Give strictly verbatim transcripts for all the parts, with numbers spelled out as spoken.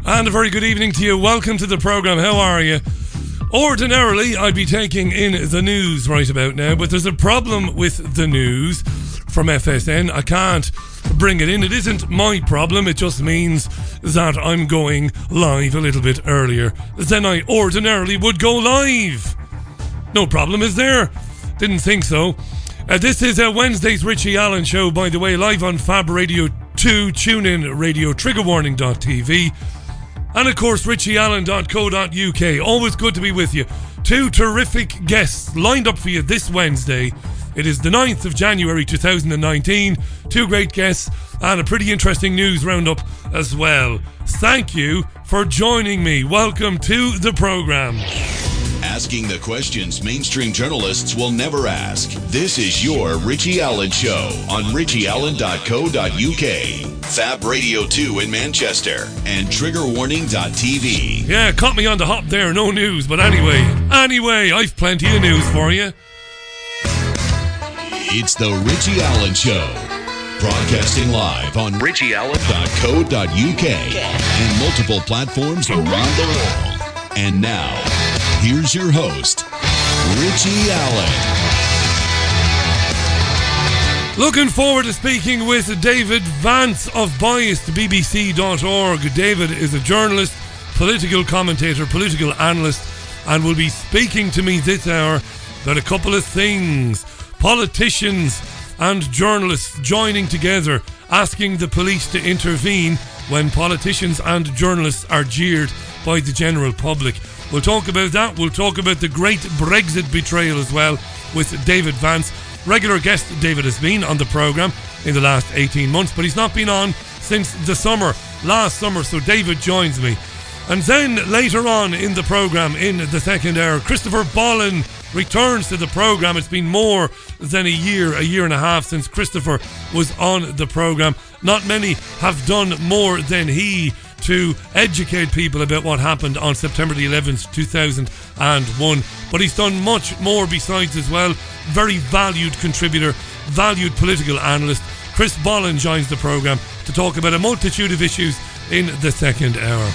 And a very good evening to you. Welcome to the programme. How are you? Ordinarily, I'd be taking in the news right about now, but there's a problem with the news from F S N. I can't bring it in. It isn't my problem. It just means that I'm going live a little bit earlier than I ordinarily would go live. No problem, is there? Didn't think so. Uh, this is uh, Wednesday's Richie Allen Show, by the way, live on Fab Radio two, TuneIn Radio, trigger warning dot t v, and of course richie allen dot co dot u k. Always good to be with you. Two terrific guests lined up for you this Wednesday. It is the ninth of January two thousand nineteen. Two great guests and a pretty interesting news roundup as well. Thank you for joining me. Welcome to the programme. Asking the questions mainstream journalists will never ask. This is your Richie Allen Show on richie allen dot co dot u k, Fab Radio two in Manchester, and trigger warning dot t v. Yeah, caught me on the hop there, no news, but anyway, anyway, I've plenty of news for you. It's the Richie Allen Show, broadcasting live on richie allen dot co dot u k and multiple platforms around the world. And now, here's your host, Richie Allen. Looking forward to speaking with David Vance of biased b b c dot org. David is a journalist, political commentator, political analyst, and will be speaking to me this hour about a couple of things. Politicians and journalists joining together, asking the police to intervene when politicians and journalists are jeered by the general public. We'll talk about that. We'll talk about the great Brexit betrayal as well with David Vance. Regular guest David has been on the programme in the last eighteen months, but he's not been on since the summer, last summer, so David joins me. And then later on in the programme, in the second hour, Christopher Bollen returns to the programme. It's been more than a year, a year and a half since Christopher was on the programme. Not many have done more than he to educate people about what happened on September the eleventh, two thousand one. But he's done much more besides as well. Very valued contributor, valued political analyst. Chris Bollen joins the programme to talk about a multitude of issues in the second hour.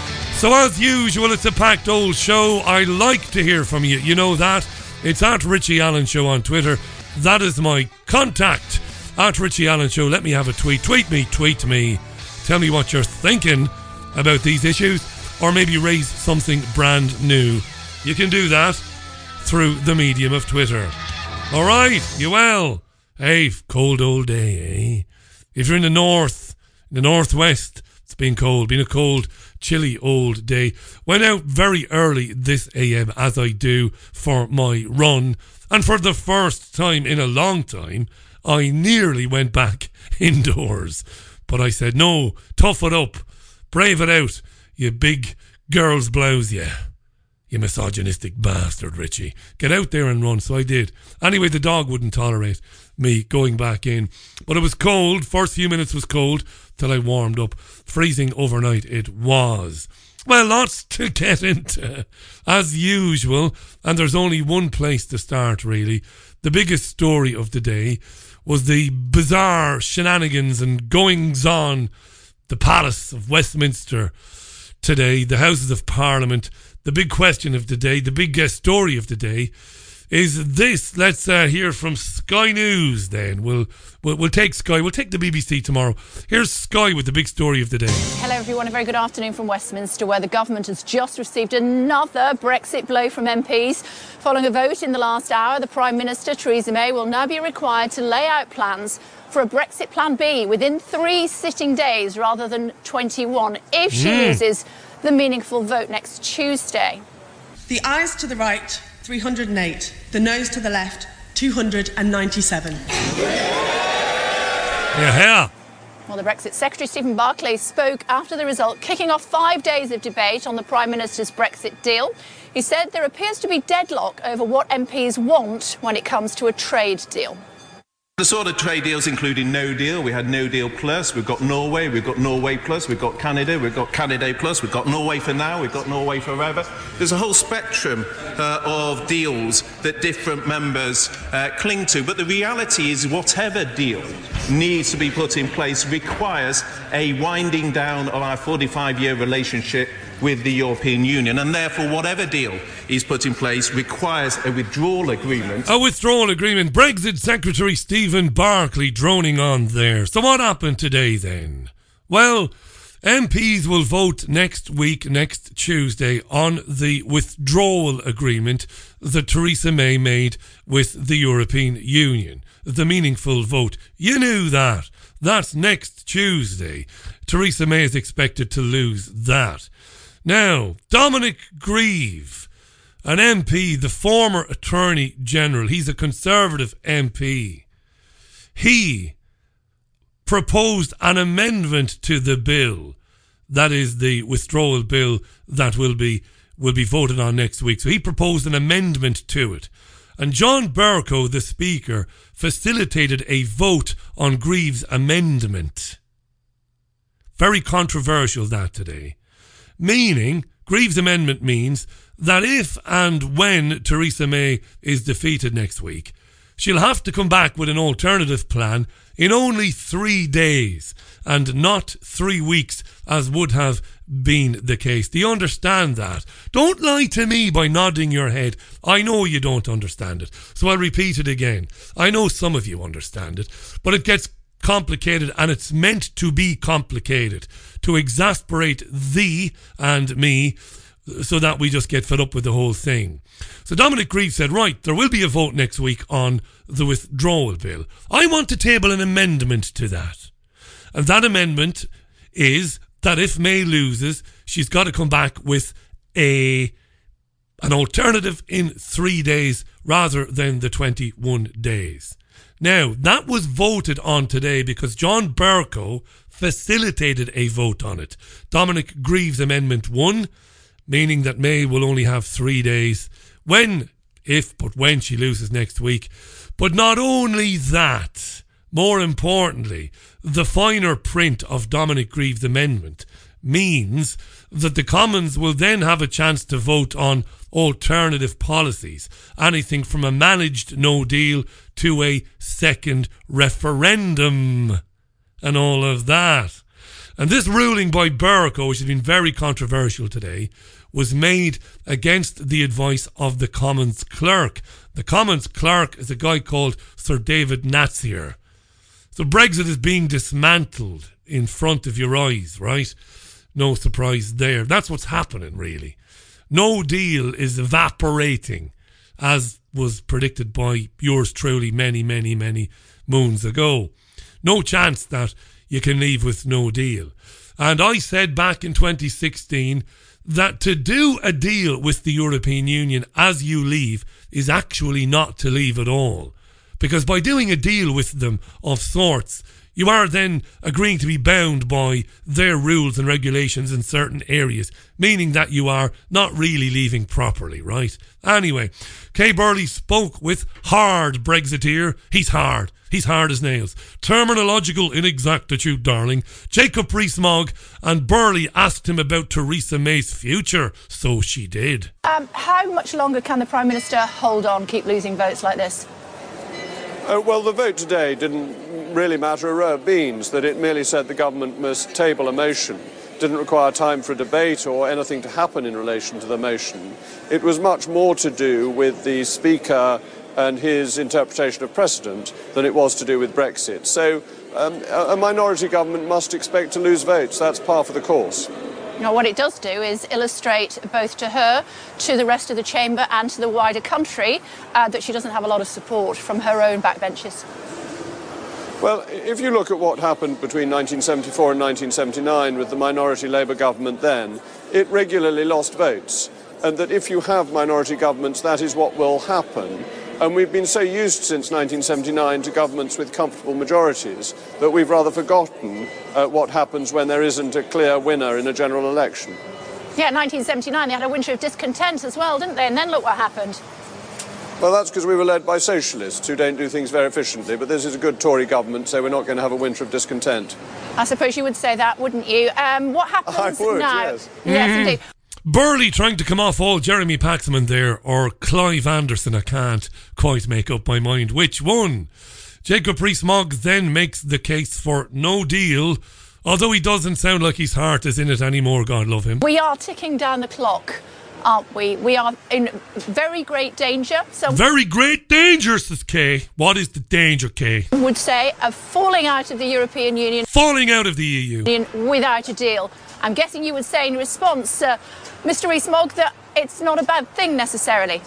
So as usual, it's a packed old show. I like to hear from you. You know that. It's at Richie Allen Show on Twitter. That is my contact. At Richie Allen Show. Let me have a tweet. Tweet me, tweet me. Tell me what you're thinking about these issues, or maybe raise something brand new. You can do that through the medium of Twitter. All right, you well? Hey, cold old day, eh? If you're in the north, in the northwest, it's been cold, been a cold, chilly old day. Went out very early this A M, as I do for my run, and for the first time in a long time, I nearly went back indoors. But I said, no, tough it up, brave it out, you big girl's blouse, yeah. You misogynistic bastard, Richie. Get out there and run. So I did. Anyway, the dog wouldn't tolerate me going back in. But it was cold. First few minutes was cold till I warmed up. Freezing overnight it was. Well, lots to get into, as usual. And there's only one place to start, really. The biggest story of the day was the bizarre shenanigans and goings-on, the Palace of Westminster today, the Houses of Parliament. The big question of the day, the big uh, story of the day is this. Let's uh, hear from Sky News then. We'll, we'll we'll take Sky, we'll take the B B C tomorrow. Here's Sky with the big story of the day. Hello everyone, a very good afternoon from Westminster, where the government has just received another Brexit blow from M Ps. Following a vote in the last hour, the Prime Minister, Theresa May, will now be required to lay out plans for a Brexit Plan B within three sitting days rather than twenty-one, if she mm. loses the meaningful vote next Tuesday. The ayes to the right, three hundred eight. The noes to the left, two hundred ninety-seven. Yeah. Well, the Brexit Secretary, Stephen Barclay, spoke after the result, kicking off five days of debate on the Prime Minister's Brexit deal. He said there appears to be deadlock over what M Ps want when it comes to a trade deal. The sort of trade deals including no deal. We had no deal plus, we've got Norway, we've got Norway plus, we've got Canada, we've got Canada plus, we've got Norway for now, we've got Norway forever. There's a whole spectrum uh, of deals that different members uh, cling to. But the reality is whatever deal needs to be put in place requires a winding down of our forty-five-year relationship with the European Union, and therefore whatever deal is put in place requires a withdrawal agreement. A withdrawal agreement. Brexit Secretary Stephen Barclay droning on there. So what happened today then? Well, M Ps will vote next week, next Tuesday, on the withdrawal agreement that Theresa May made with the European Union. The meaningful vote. You knew that. That's next Tuesday. Theresa May is expected to lose that. Now, Dominic Grieve, an M P, the former Attorney General, he's a Conservative M P. He proposed an amendment to the bill, that is the withdrawal bill that will be will be voted on next week. So he proposed an amendment to it. And John Bercow, the Speaker, facilitated a vote on Grieve's amendment. Very controversial that today. Meaning, Grieve's amendment means that if and when Theresa May is defeated next week, she'll have to come back with an alternative plan in only three days and not three weeks as would have been the case. Do you understand that? Don't lie to me by nodding your head. I know you don't understand it, so I'll repeat it again. I know some of you understand it, but it gets complicated, and it's meant to be complicated to exasperate thee and me so that we just get fed up with the whole thing. So Dominic Grieve said, right, there will be a vote next week on the withdrawal bill. I want to table an amendment to that. And that amendment is that if May loses, she's got to come back with a an alternative in three days rather than the twenty-one days. Now, that was voted on today because John Bercow facilitated a vote on it. Dominic Grieve's amendment won, meaning that May will only have three days when, if, but when she loses next week. But not only that, more importantly, the finer print of Dominic Grieve's amendment means that the Commons will then have a chance to vote on alternative policies, anything from a managed no deal to a second referendum and all of that. And this ruling by Bercow, which has been very controversial today, was made against the advice of the Commons clerk. The Commons clerk is a guy called Sir David Natsier. So Brexit is being dismantled in front of your eyes, right? No surprise there. That's what's happening, really. No deal is evaporating, as was predicted by yours truly many, many, many moons ago. No chance that you can leave with no deal. And I said back in twenty sixteen that to do a deal with the European Union as you leave is actually not to leave at all. Because by doing a deal with them of sorts, you are then agreeing to be bound by their rules and regulations in certain areas, meaning that you are not really leaving properly, right? Anyway, Kay Burley spoke with hard Brexiteer. He's hard. He's hard as nails. Terminological inexactitude, darling. Jacob Rees-Mogg and Burley asked him about Theresa May's future, so she did. Um, how much longer can the Prime Minister hold on, keep losing votes like this? Uh, well, the vote today didn't really matter a row of beans, that it merely said the government must table a motion. Didn't require time for a debate or anything to happen in relation to the motion. It was much more to do with the Speaker and his interpretation of precedent than it was to do with Brexit. So um, a minority government must expect to lose votes. That's par for the course. Now, what it does do is illustrate both to her, to the rest of the chamber and to the wider country uh, that she doesn't have a lot of support from her own backbenches. Well, if you look at what happened between nineteen seventy-four and nineteen seventy-nine with the minority Labour government then, it regularly lost votes. And that if you have minority governments, that is what will happen. And we've been so used since nineteen seventy-nine to governments with comfortable majorities that we've rather forgotten uh, what happens when there isn't a clear winner in a general election. Yeah, in nineteen seventy-nine they had a winter of discontent as well, didn't they? And then look what happened. Well, that's because we were led by socialists who don't do things very efficiently, but this is a good Tory government, so we're not going to have a winter of discontent. I suppose you would say that, wouldn't you? Um, what happens I would, now? Yes, yes indeed. Burley trying to come off all Jeremy Paxman there, or Clive Anderson. I can't quite make up my mind which one. Jacob Rees-Mogg then makes the case for no deal, although he doesn't sound like his heart is in it anymore, God love him. We are ticking down the clock, aren't we? We are in very great danger. So very great danger, says Kay. What is the danger, Kay? Would say of falling out of the European Union. Falling out of the E U. Without a deal. I'm guessing you would say in response, uh, Mister Rees-Mogg, that it's not a bad thing necessarily.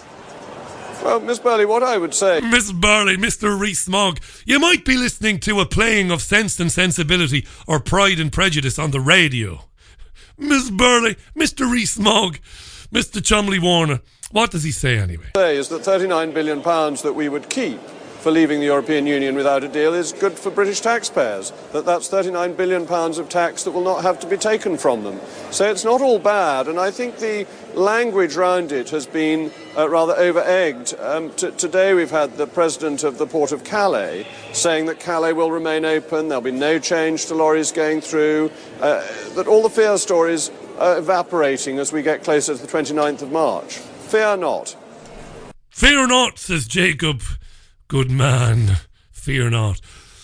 Well, Miss Burley, what I would say... Miss Burley, Mister Rees-Mogg, you might be listening to a playing of Sense and Sensibility or Pride and Prejudice on the radio. Miss Burley, Mister Rees-Mogg, Mister Cholmondeley-Warner, what does he say anyway? ...say is that thirty-nine billion pounds that we would keep for leaving the European Union without a deal is good for British taxpayers, that that's thirty-nine billion pounds of tax that will not have to be taken from them. So it's not all bad, and I think the language round it has been uh, rather over-egged. Um, t- today we've had the president of the Port of Calais saying that Calais will remain open, there'll be no change to lorries going through, uh, that all the fear stories are evaporating as we get closer to the twenty-ninth of March. Fear not. Fear not, says Jacob. Good man, fear not.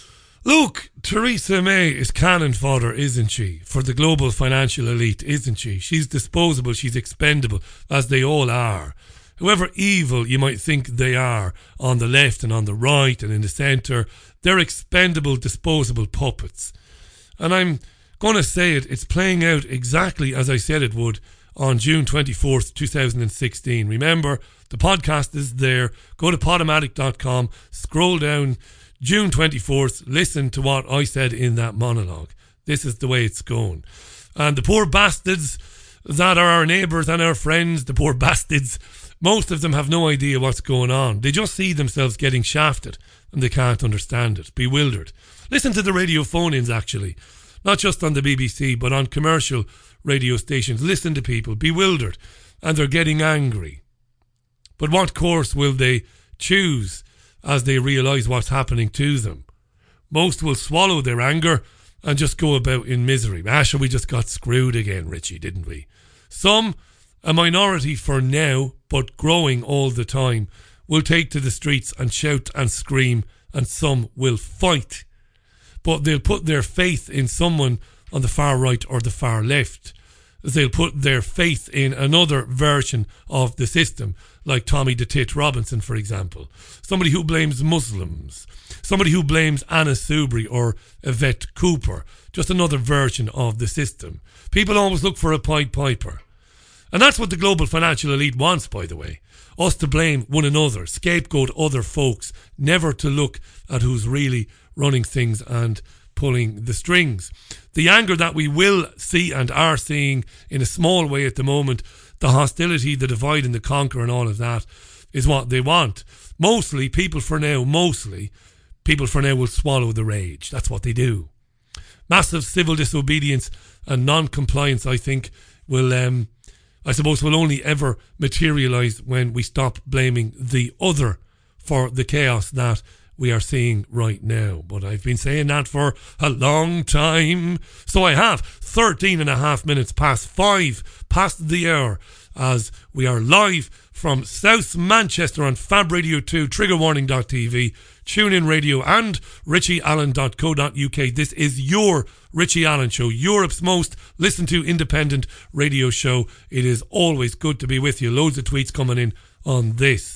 Look, Theresa May is cannon fodder, isn't she? For the global financial elite, isn't she? She's disposable, she's expendable, as they all are. However evil you might think they are, on the left and on the right and in the centre, they're expendable, disposable puppets. And I'm going to say it, it's playing out exactly as I said it would on June twenty-fourth, twenty sixteen. Remember, the podcast is there. Go to podomatic dot com, scroll down, June twenty-fourth, listen to what I said in that monologue. This is the way it's going. And the poor bastards that are our neighbours and our friends, the poor bastards, most of them have no idea what's going on. They just see themselves getting shafted and they can't understand it, bewildered. Listen to the radio phone-ins, actually. Not just on the B B C, but on commercial radio stations. Listen to people, bewildered, and they're getting angry. But what course will they choose as they realise what's happening to them? Most will swallow their anger and just go about in misery. Ah, sure, we just got screwed again, Richie, didn't we? Some, a minority for now, but growing all the time, will take to the streets and shout and scream, and some will fight. But they'll put their faith in someone on the far right or the far left. They'll put their faith in another version of the system, like Tommy the Tit Robinson, for example. Somebody who blames Muslims. Somebody who blames Anna Soubry or Yvette Cooper. Just another version of the system. People always look for a Pied Piper. And that's what the global financial elite wants, by the way. Us to blame one another, scapegoat other folks, never to look at who's really running things and pulling the strings. The anger that we will see and are seeing in a small way at the moment, the hostility, the divide and the conquer and all of that, is what they want. Mostly, people for now, mostly, people for now will swallow the rage. That's what they do. Massive civil disobedience and non-compliance, I think, will, um, I suppose, will only ever materialise when we stop blaming the other for the chaos that we are seeing right now. But I've been saying that for a long time. So I have. thirteen and a half minutes past five, past the hour, as we are live from South Manchester on Fab Radio two, trigger warning dot t v, TuneIn Radio and richie allen dot co dot u k. This is your Richie Allen Show, Europe's most listened to independent radio show. It is always good to be with you. Loads of tweets coming in on this.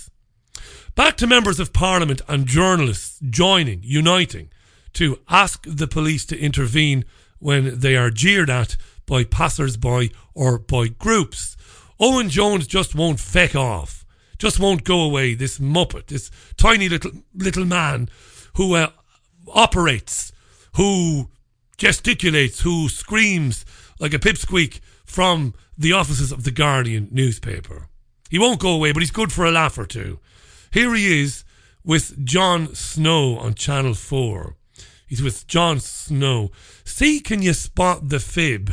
Back to members of Parliament and journalists joining, uniting, to ask the police to intervene when they are jeered at by passers-by or by groups. Owen Jones just won't feck off, just won't go away, this muppet, this tiny little little man who uh, operates, who gesticulates, who screams like a pipsqueak from the offices of the Guardian newspaper. He won't go away, but he's good for a laugh or two. Here he is with Jon Snow on Channel four. He's with Jon Snow. See, can you spot the fib?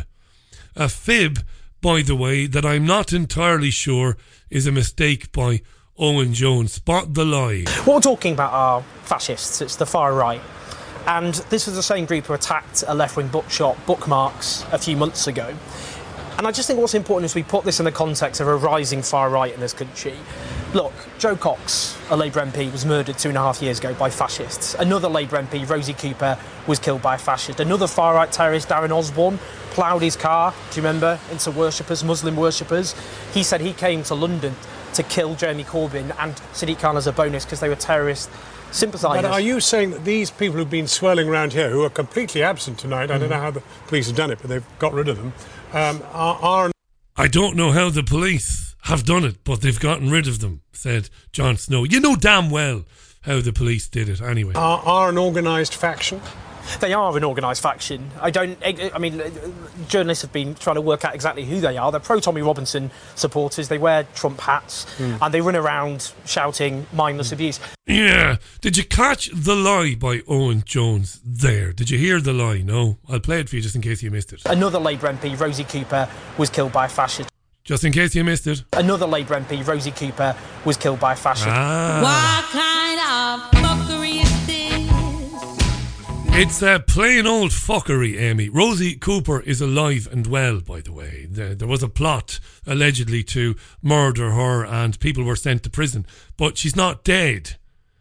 A fib, by the way, that I'm not entirely sure is a mistake by Owen Jones. Spot the lie. What we're talking about are fascists. It's the far right. And this was the same group who attacked a left-wing bookshop, Bookmarks, a few months ago. And I just think what's important is we put this in the context of a rising far right in this country. Look, Joe Cox, a Labour M P, was murdered two and a half years ago by fascists. Another Labour M P, Rosie Cooper, was killed by a fascist. Another far-right terrorist, Darren Osborne, ploughed his car, do you remember, into worshippers, Muslim worshippers. He said he came to London to kill Jeremy Corbyn and Sadiq Khan as a bonus because they were terrorist sympathisers. But are you saying that these people who've been swirling around here, who are completely absent tonight, mm. I don't know how the police have done it, but they've got rid of them, um, are, are... I don't know how the police have done it, but they've gotten rid of them, said Jon Snow. You know damn well how the police did it anyway. Are, are an organised faction? They are an organised faction. I don't... I mean, journalists have been trying to work out exactly who they are. They're pro-Tommy Robinson supporters. They wear Trump hats mm. and they run around shouting mindless mm. abuse. Yeah. Did you catch the lie by Owen Jones there? Did you hear the lie? No? I'll play it for you just in case you missed it. Another Labour M P, Rosie Cooper, was killed by a fascist. Just in case you missed it. Another Labour M P, Rosie Cooper, was killed by a fascist. Ah. What kind of fuckery is this? It's uh, plain old fuckery, Amy. Rosie Cooper is alive and well, by the way. There, there was a plot, allegedly, to murder her and people were sent to prison. But she's not dead.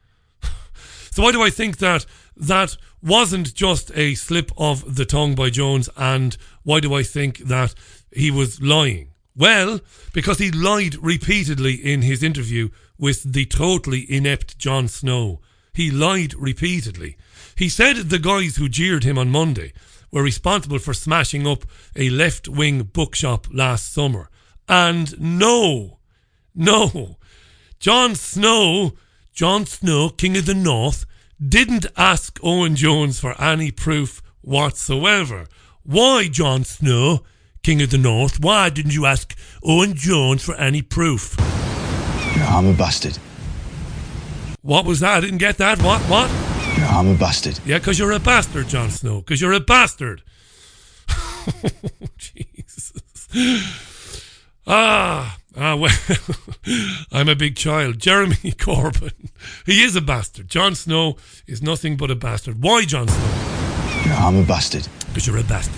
So why do I think that that wasn't just a slip of the tongue by Jones, and why do I think that he was lying? Well, because he lied repeatedly in his interview with the totally inept Jon Snow. He lied repeatedly. He said the guys who jeered him on Monday were responsible for smashing up a left-wing bookshop last summer. And no, no, Jon Snow, Jon Snow, King of the North, didn't ask Owen Jones for any proof whatsoever. Why, Jon Snow, King of the North, why didn't you ask Owen Jones for any proof? Yeah, I'm a bastard. What was that? I didn't get that. What? What? Yeah, I'm a bastard. Yeah, because you're a bastard, Jon Snow. Because you're a bastard. Oh, Jesus. Ah, ah, well, I'm a big child. Jeremy Corbyn. He is a bastard. Jon Snow is nothing but a bastard. Why, Jon Snow? Yeah, I'm a bastard. Because you're a bastard.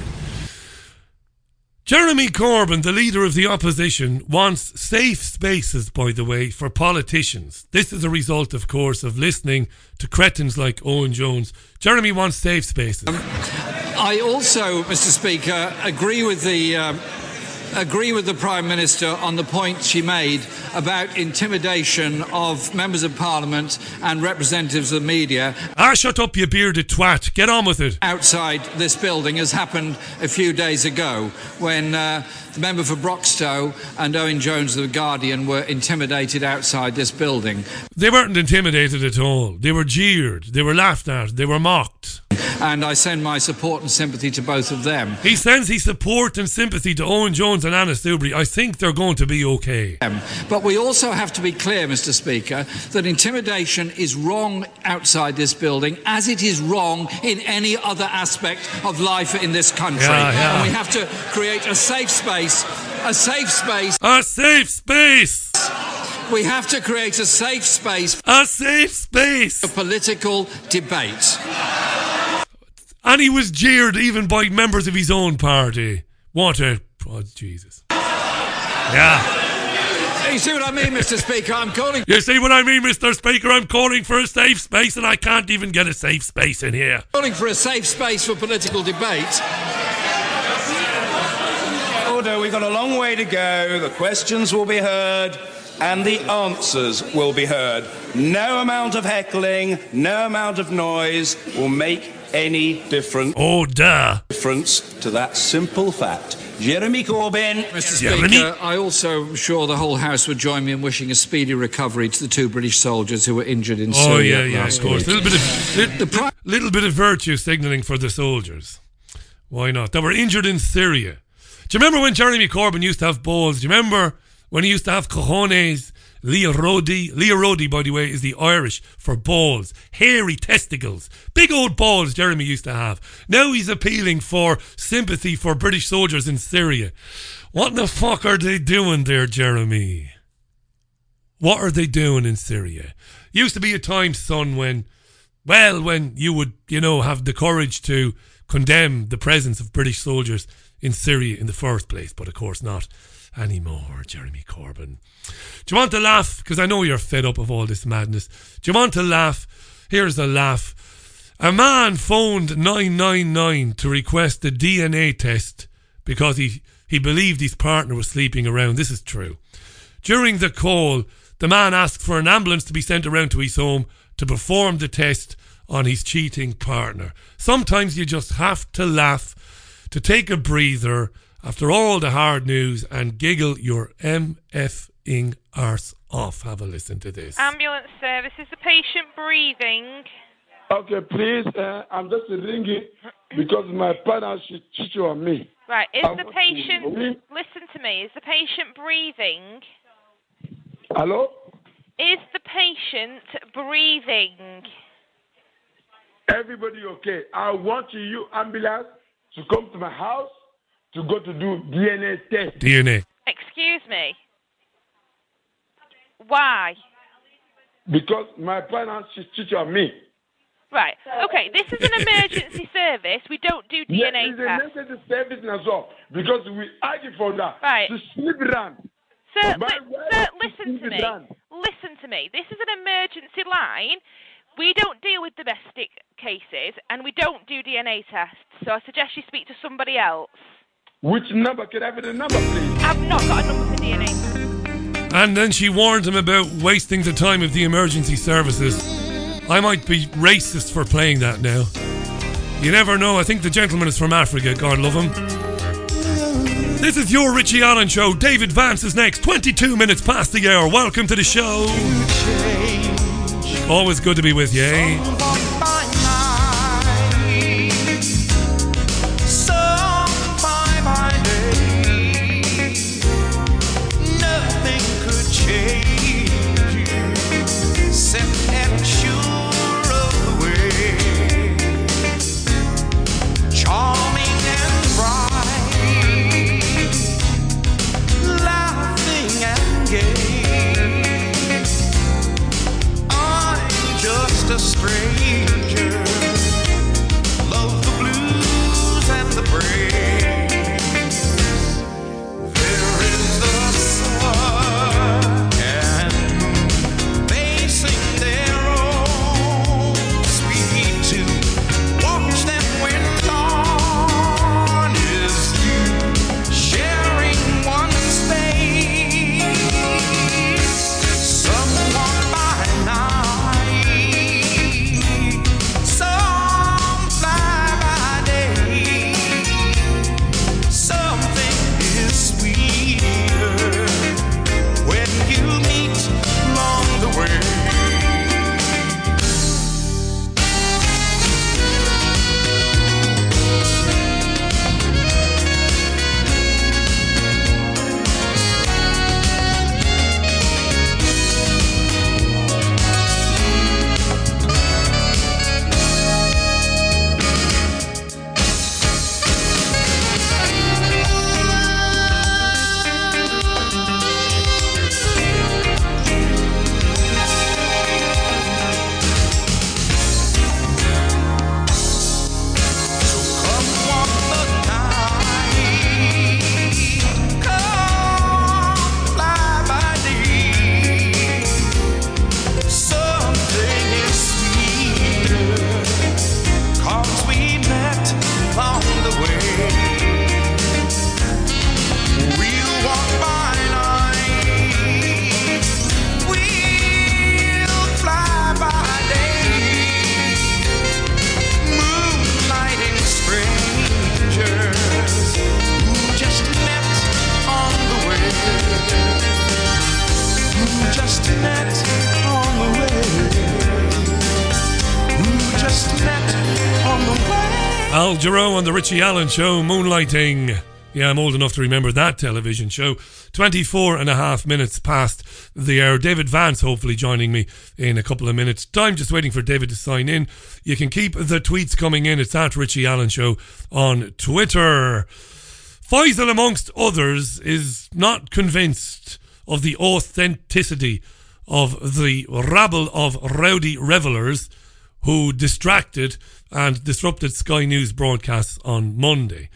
Jeremy Corbyn, the leader of the opposition, wants safe spaces, by the way, for politicians. This is a result, of course, of listening to cretins like Owen Jones. Jeremy wants safe spaces. Um, I also, Mister Speaker, agree with the... Uh, agree with the Prime Minister on the point she made about intimidation of members of Parliament and representatives of the media. Ah, shut up, you bearded twat. Get on with it. Outside this building, as happened a few days ago when uh, the member for Broxtowe and Owen Jones of The Guardian were intimidated outside this building. They weren't intimidated at all. They were jeered. They were laughed at. They were mocked. And I send my support and sympathy to both of them. He sends his support and sympathy to Owen Jones and Anna Soubry. I think they're going to be okay. But we also have to be clear, Mister Speaker, that intimidation is wrong outside this building, as it is wrong in any other aspect of life in this country. Yeah, yeah. And we have to create a safe space, a safe space. A safe space! We have to create a safe space. A safe space! For political debate. And he was jeered even by members of his own party. What a... Oh, Jesus. Yeah. You see what I mean, Mister Speaker? I'm calling... You see what I mean, Mister Speaker? I'm calling for a safe space and I can't even get a safe space in here. Calling for a safe space for political debate. Order, we've got a long way to go. The questions will be heard and the answers will be heard. No amount of heckling, no amount of noise will make any difference. Oh, duh. Difference to that simple fact. Jeremy Corbyn. Mister Speaker, I also am sure the whole House would join me in wishing a speedy recovery to the two British soldiers who were injured in oh, Syria. Oh, yeah, yeah, of course. A little bit of, little, the pri- little bit of virtue signalling for the soldiers. Why not? They were injured in Syria. Do you remember when Jeremy Corbyn used to have balls? Do you remember when he used to have cojones? Leah Roddy. Leah Roddy, by the way, is the Irish for balls. Hairy testicles. Big old balls Jeremy used to have. Now he's appealing for sympathy for British soldiers in Syria. What the fuck are they doing there, Jeremy? What are they doing in Syria? Used to be a time, son, when, well, when you would, you know, have the courage to condemn the presence of British soldiers in Syria in the first place, but of course not anymore, Jeremy Corbyn. Do you want to laugh? Because I know you're fed up of all this madness. Do you want to laugh? Here's a laugh. A man phoned nine nine nine to request a D N A test because he, he believed his partner was sleeping around. This is true. During the call, the man asked for an ambulance to be sent around to his home to perform the test on his cheating partner. Sometimes you just have to laugh, to take a breather after all the hard news and giggle your MFing arse off. Have a listen to this. Ambulance service, is the patient breathing? Okay, please, uh, I'm just ringing because my partner should cheat on me. Right, is I the want patient, to- listen to me, is the patient breathing? Hello? Is the patient breathing? Everybody okay? I want you ambulance to come to my house to go to do D N A test. D N A. Excuse me. Why? Because my partner should cheat on me. Right, okay, this is an emergency service. We don't do D N A yeah, it's tests. a necessary service as well because we argue for that. Right. To sleep around. Sir, My li- wife sir, is listen to sleeping me. around. Listen to me. This is an emergency line. We don't deal with domestic cases, and we don't do D N A tests. So I suggest you speak to somebody else. Which number? Can I have the number, please? I've not got a number for D N A. And then she warned him about wasting the time of the emergency services. I might be racist for playing that now. You never know. I think the gentleman is from Africa. God love him. This is your Richie Allen Show. David Vance is next. twenty-two minutes past the hour. Welcome to the show. Always good to be with you, eh? A stranger, love the blues and the praise. There is the sun and they sing their own sweet tune. Watch them when dawn is through, sharing one space. Someone by night. Al Jarreau on the Richie Allen Show, Moonlighting. Yeah, I'm old enough to remember that television show. twenty-four and a half minutes past the hour. David Vance hopefully joining me in a couple of minutes. Time just waiting for David to sign in. You can keep the tweets coming in. It's at Richie Allen Show on Twitter. Faisal, amongst others, is not convinced of the authenticity of the rabble of rowdy revellers who distracted and disrupted Sky News broadcasts on Monday.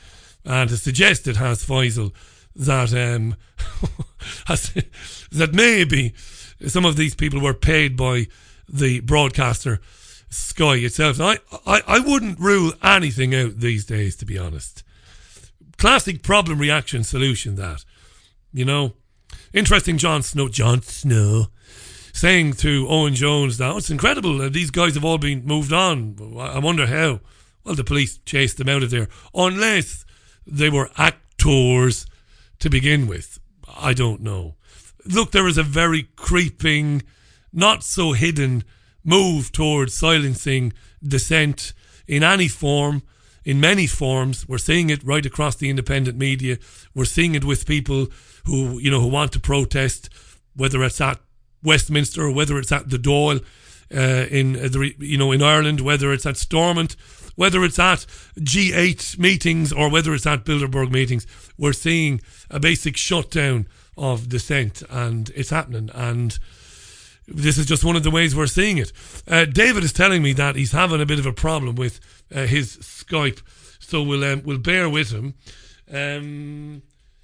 and has suggested, has Faisal, that um, has, that maybe some of these people were paid by the broadcaster Sky itself. I, I, I wouldn't rule anything out these days, to be honest. Classic problem, reaction, solution, that. You know? Interesting, Jon Snow, Jon Snow, saying to Owen Jones that, oh, it's incredible, uh, these guys have all been moved on. I wonder how. Well, the police chased them out of there. Unless they were actors to begin with. I don't know. Look, there is a very creeping, not so hidden move towards silencing dissent in any form, in many forms. We're seeing it right across the independent media. We're seeing it with people who, you know, who want to protest, whether it's at Westminster or whether it's at the Dáil uh, in the, you know, in Ireland, whether it's at Stormont, whether it's at G eight meetings or whether it's at Bilderberg meetings. We're seeing a basic shutdown of dissent, and it's happening, and this is just one of the ways we're seeing it. Uh, David is telling me that he's having a bit of a problem with uh, his Skype, so we'll um, we'll bear with him. Um,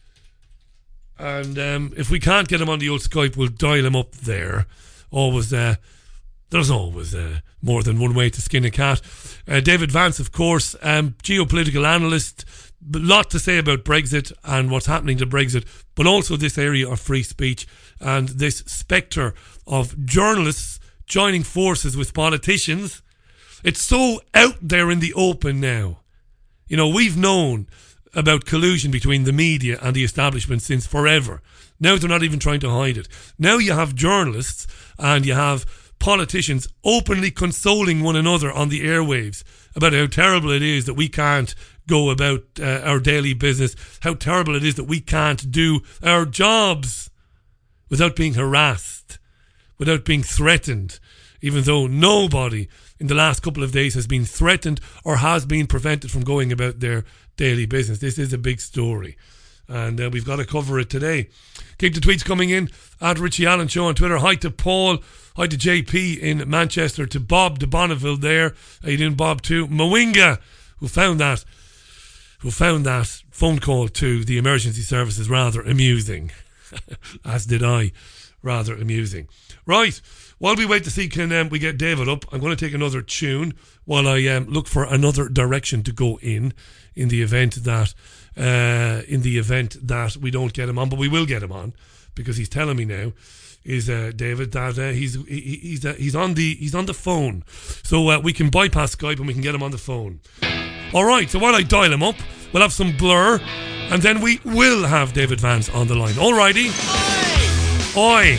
and um, if we can't get him on the old Skype, we'll dial him up there. Always, uh, there's always uh, more than one way to skin a cat. Uh, David Vance, of course, um, geopolitical analyst. A lot to say about Brexit and what's happening to Brexit, but also this area of free speech and this spectre of journalists joining forces with politicians. It's so out there in the open now. You know, we've known about collusion between the media and the establishment since forever. Now they're not even trying to hide it. Now you have journalists and you have politicians openly consoling one another on the airwaves about how terrible it is that we can't go about uh, our daily business, how terrible it is that we can't do our jobs without being harassed, without being threatened, even though nobody in the last couple of days has been threatened or has been prevented from going about their daily business. This is a big story, and uh, we've got to cover it today. Keep the tweets coming in at Richie Allen Show on Twitter. Hi to Paul, hi to J P in Manchester, to Bob de Bonneville there. How you doing, Bob? To Mwinga, who found that who found that phone call to the emergency services rather amusing. As did I. Rather amusing. Right, while we wait to see can um, we get David up, I'm going to take another tune while I um, look for another direction to go in, in the event that uh, in the event that we don't get him on, but we will get him on, because he's telling me now, is uh, David, that uh, he's he, he's uh, he's on the he's on the phone, so uh, we can bypass Skype and we can get him on the phone. All right, so while I dial him up, we'll have some Blur, and then we will have David Vance on the line. All righty. Oi. Oi.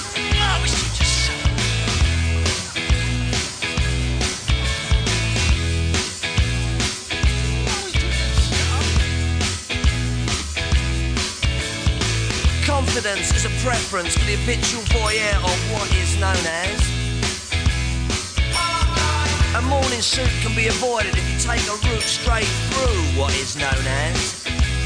Confidence is a preference for the habitual voyeur of what is known as. A morning suit can be avoided if you take a route straight through what is known as.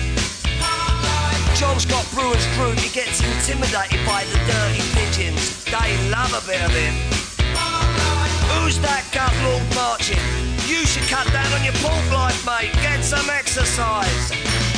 John Scott Brewer's crew, he gets intimidated by the dirty pigeons. They love a bit of him. Who's that gut lord marching? You should cut down on your pork life, mate. Get some exercise.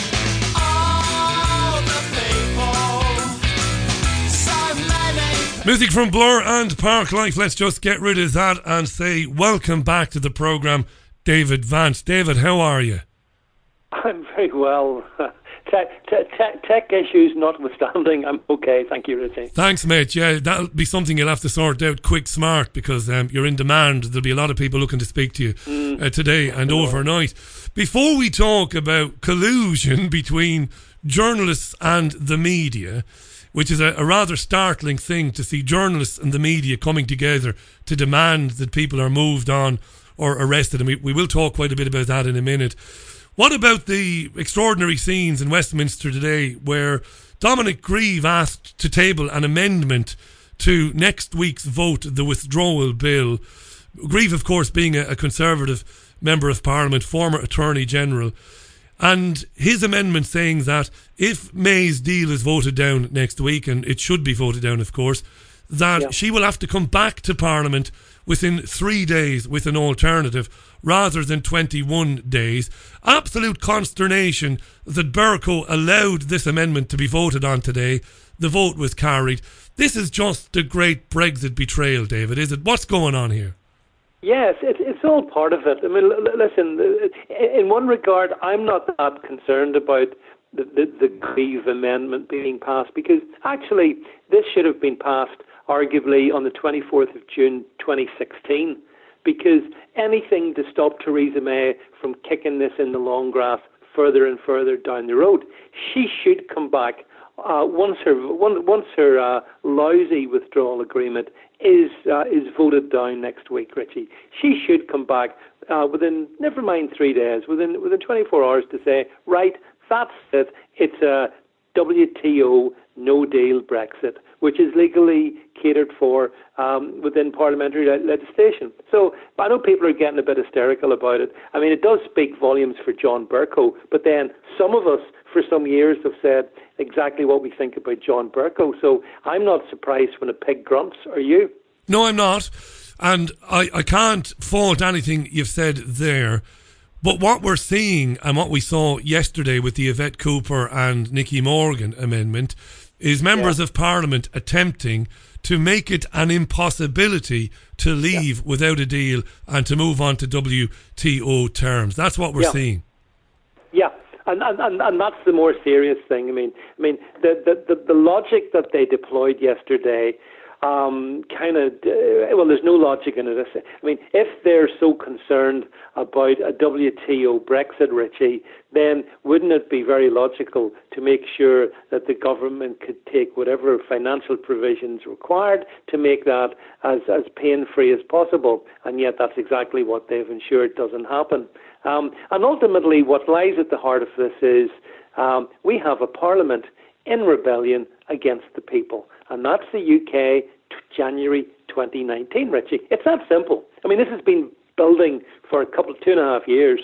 All the people, so many. Music from Blur and Park Life. Let's just get rid of that and say welcome back to the programme, David Vance. David, how are you? I'm very well. Tech, tech, tech, tech issues notwithstanding, I'm okay. Thank you, Richie. Thanks, mate. Yeah, that'll be something you'll have to sort out quick, smart, because um, you're in demand. There'll be a lot of people looking to speak to you mm. uh, today and overnight. Before we talk about collusion between journalists and the media, which is a, a rather startling thing to see journalists and the media coming together to demand that people are moved on or arrested, and we, we will talk quite a bit about that in a minute. What about the extraordinary scenes in Westminster today where Dominic Grieve asked to table an amendment to next week's vote, the withdrawal bill? Grieve, of course, being a, a Conservative Member of Parliament, former Attorney General, and his amendment saying that if May's deal is voted down next week, and it should be voted down, of course, that yeah. she will have to come back to Parliament within three days with an alternative rather than twenty-one days. Absolute consternation that Bercow allowed this amendment to be voted on today. The vote was carried. This is just the great Brexit betrayal, David, is it? What's going on here? Yes, it, it's all part of it. I mean, l- listen, in one regard, I'm not that concerned about the, the, the Grieve amendment being passed, because actually this should have been passed arguably on the twenty-fourth of June twenty sixteen, because anything to stop Theresa May from kicking this in the long grass further and further down the road. She should come back uh, once her once her uh, lousy withdrawal agreement is uh, is voted down next week, Richie. She should come back uh, within, never mind three days, within within twenty-four hours to say, right, that's it. It's a W T O no deal Brexit, which is legally catered for um, within parliamentary le- legislation. So I know people are getting a bit hysterical about it. I mean, it does speak volumes for John Bercow, but then some of us for some years have said exactly what we think about John Bercow. So I'm not surprised when a pig grunts. Are you? No, I'm not. And I, I can't fault anything you've said there. But what we're seeing and what we saw yesterday with the Yvette Cooper and Nicky Morgan amendment is members yeah. of Parliament attempting to make it an impossibility to leave yeah. without a deal and to move on to W T O terms. That's what we're yeah. seeing. Yeah, and, and and that's the more serious thing. I mean, I mean the the, the, the logic that they deployed yesterday. Um, kind of, uh, well, there's no logic in it. I mean, if they're so concerned about a W T O Brexit, Richie, then wouldn't it be very logical to make sure that the government could take whatever financial provisions required to make that as, as pain-free as possible? And yet that's exactly what they've ensured doesn't happen. Um, and ultimately, what lies at the heart of this is um, we have a parliament in rebellion against the people. And that's the U K to January twenty nineteen, Richie. It's that simple. I mean, this has been building for a couple, two and a half years.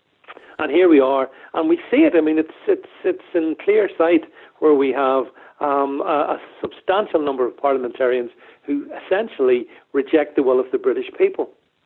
And here we are, and we see it. I mean, it's it's it's in clear sight where we have um, a, a substantial number of parliamentarians who essentially reject the will of the British people.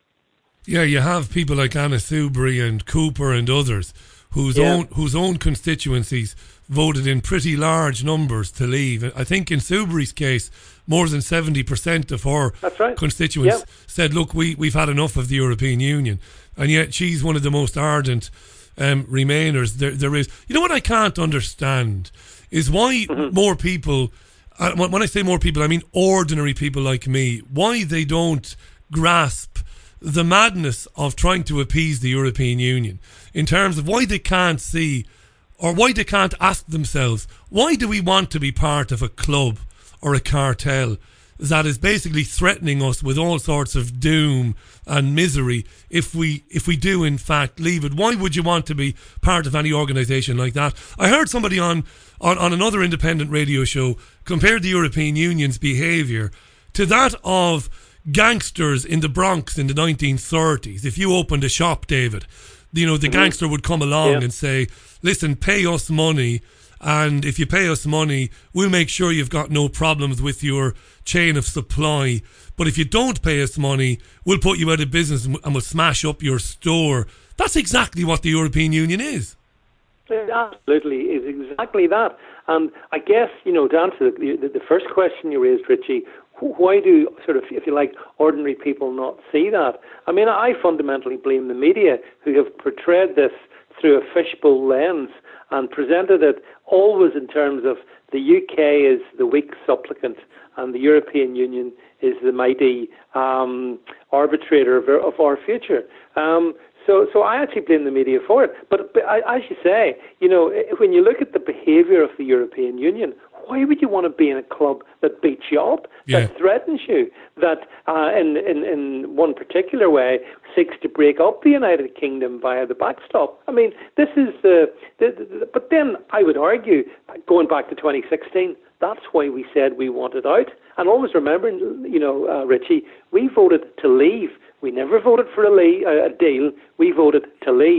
Yeah, you have people like Anna Soubry and Cooper and others whose yeah. own whose own constituencies voted in pretty large numbers to leave. I think in Soubry's case, more than seventy percent of her right. constituents yep. said, look, we, we've had enough of the European Union. And yet she's one of the most ardent um, Remainers there, there is. You know what I can't understand is why mm-hmm. more people, uh, when I say more people, I mean ordinary people like me, why they don't grasp the madness of trying to appease the European Union in terms of why they can't see or why they can't ask themselves, why do we want to be part of a club or a cartel that is basically threatening us with all sorts of doom and misery if we if we do in fact leave it? Why would you want to be part of any organisation like that? I heard somebody on, on, on another independent radio show compare the European Union's behaviour to that of gangsters in the Bronx in the nineteen thirties. If you opened a shop, David, you know, the mm-hmm. gangster would come along yeah. and say, listen, pay us money, and if you pay us money, we'll make sure you've got no problems with your chain of supply. But if you don't pay us money, we'll put you out of business and we'll smash up your store. That's exactly what the European Union is. It absolutely is exactly that. And I guess, you know, to answer the, the, the first question you raised, Richie, why do sort of, if you like, ordinary people not see that? I mean, I fundamentally blame the media who have portrayed this through a fishbowl lens and presented it always in terms of the U K is the weak supplicant and the European Union is the mighty um, arbitrator of our, of our future. Um, so, so I actually blame the media for it. But, but I, as you say, you know, when you look at the behaviour of the European Union, why would you want to be in a club that beats you up, yeah. that threatens you, that uh, in, in, in one particular way seeks to break up the United Kingdom via the backstop? I mean, this is the, the, the... But then I would argue, going back to twenty sixteen, that's why we said we wanted out. And always remember, you know, uh, Richie, we voted to leave. We never voted for a, le- a deal. We voted to leave.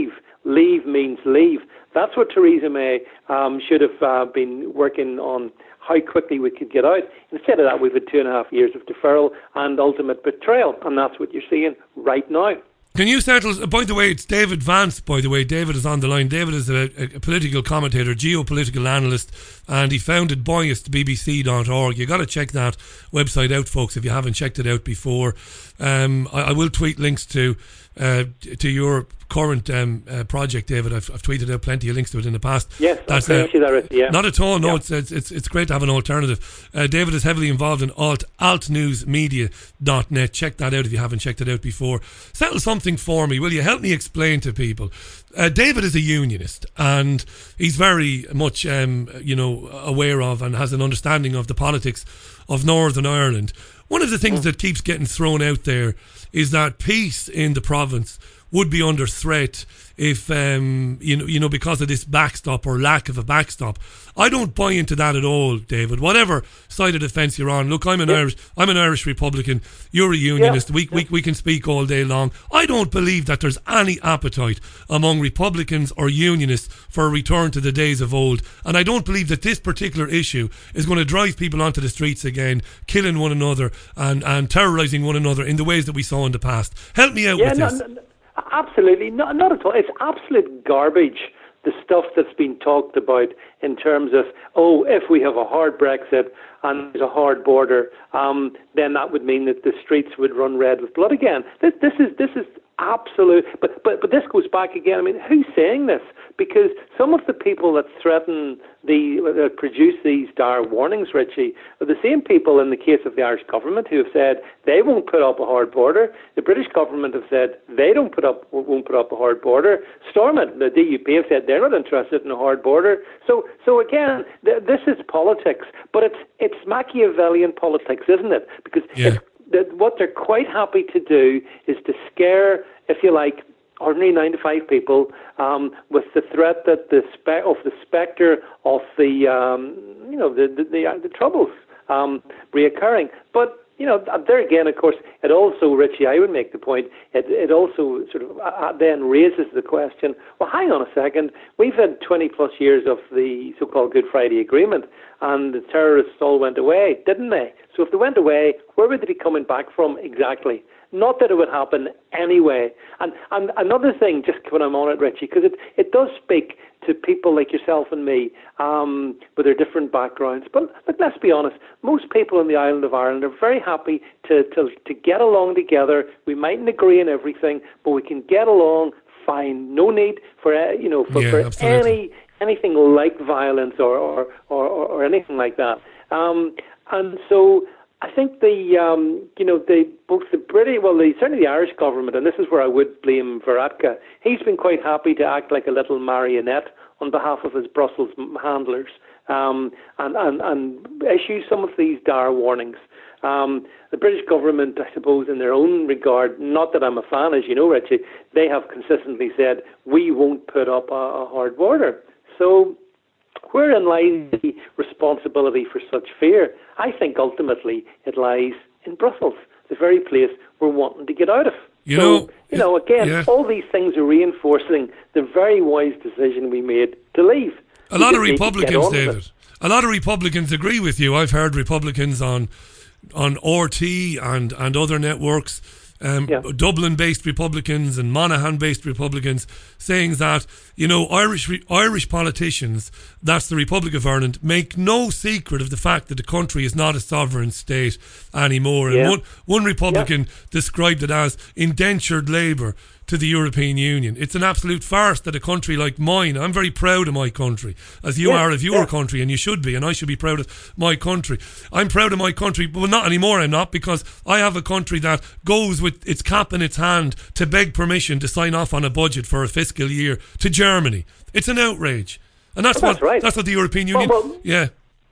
leave means leave. That's what Theresa May um, should have uh, been working on, how quickly we could get out. Instead of that, we've had two and a half years of deferral and ultimate betrayal, and that's what you're seeing right now. Can you settle, by the way, it's David Vance, by the way. David is on the line. David is a, a political commentator, geopolitical analyst, and he founded Boyist, B B C dot org. You got to check that website out, folks, if you haven't checked it out before. Um, I, I will tweet links to uh, to your current um, uh, project, David. I've, I've tweeted out plenty of links to it in the past. Yes, That's, uh, that, yeah. Not at all, no. Yeah. It's, it's it's it's great to have an alternative. Uh, David is heavily involved in alt, altnewsmedia dot net. Check that out if you haven't checked it out before. Settle something for me, will you? Help me explain to people. Uh, David is a unionist, and he's very much, um, you know, aware of and has an understanding of the politics of Northern Ireland. One of the things mm. that keeps getting thrown out there is that peace in the province would be under threat if, um, you know, you know, because of this backstop or lack of a backstop. I don't buy into that at all, David. Whatever side of the fence you're on. Look, I'm an yeah. Irish, I'm an Irish Republican. You're a unionist. Yeah. We, we we can speak all day long. I don't believe that there's any appetite among Republicans or unionists for a return to the days of old. And I don't believe that this particular issue is going to drive people onto the streets again, killing one another and and terrorising one another in the ways that we saw in the past. Help me out yeah, with no, this. No, no. Absolutely, not, not at all. It's absolute garbage, the stuff that's been talked about in terms of, oh, if we have a hard Brexit and there's a hard border, um, then that would mean that the streets would run red with blood again. This, this is this is absolute, but, but but this goes back again. I mean, who's saying this? Because some of the people that threaten the that produce these dire warnings, Richie, are the same people in the case of the Irish government who have said they won't put up a hard border. The British government have said they don't put up won't put up a hard border. Stormont, the D U P, have said they're not interested in a hard border. So so again, th- this is politics, but it's it's Machiavellian politics, isn't it? Because yeah. it's, that what they're quite happy to do is to scare, if you like, ordinary nine to five people um, with the threat that the spe- of the spectre of the um, you know the the, the, uh, the troubles um, reoccurring. But you know, there again, of course, it also, Richie, I would make the point, it, it also sort of uh, then raises the question, well, hang on a second, we've had twenty plus years of the so-called Good Friday Agreement, and the terrorists all went away, didn't they? So if they went away, where would they be coming back from exactly? Not that it would happen anyway. And, and another thing, just when I'm on it, Richie, because it, it does speak to people like yourself and me um, with their different backgrounds. But look, let's be honest, most people on the island of Ireland are very happy to, to, to get along together. We mightn't agree on everything, but we can get along fine. No need for, uh, you know, for, yeah, for any anything like violence or, or, or, or anything like that. Um, and so I think the, um, you know, the both the British, well, the, certainly the Irish government, and this is where I would blame Varadkar, he's been quite happy to act like a little marionette on behalf of his Brussels handlers um, and, and, and issue some of these dire warnings. Um, the British government, I suppose, in their own regard, not that I'm a fan, as you know, Richie, they have consistently said, we won't put up a, a hard border. So wherein lies the responsibility for such fear? I think ultimately it lies in Brussels, the very place we're wanting to get out of. You so, know, you know, again, yeah. all these things are reinforcing the very wise decision we made to leave. A we lot of need to Republicans, David, a lot of Republicans agree with you. I've heard Republicans on on R T and, and other networks, um, yeah. Dublin-based Republicans and Monaghan-based Republicans, saying that, you know, Irish Irish politicians, that's the Republic of Ireland, make no secret of the fact that the country is not a sovereign state anymore. Yeah. And one, one Republican yeah. described it as indentured labour to the European Union. It's an absolute farce that a country like mine, I'm very proud of my country, as you yeah, are of your yeah. country, and you should be, and I should be proud of my country. I'm proud of my country, but not anymore I'm not, because I have a country that goes with its cap in its hand to beg permission to sign off on a budget for a fiscal year to Germany. It's an outrage. And that's, well, that's what right. that's what the European Union... Well, well, yeah.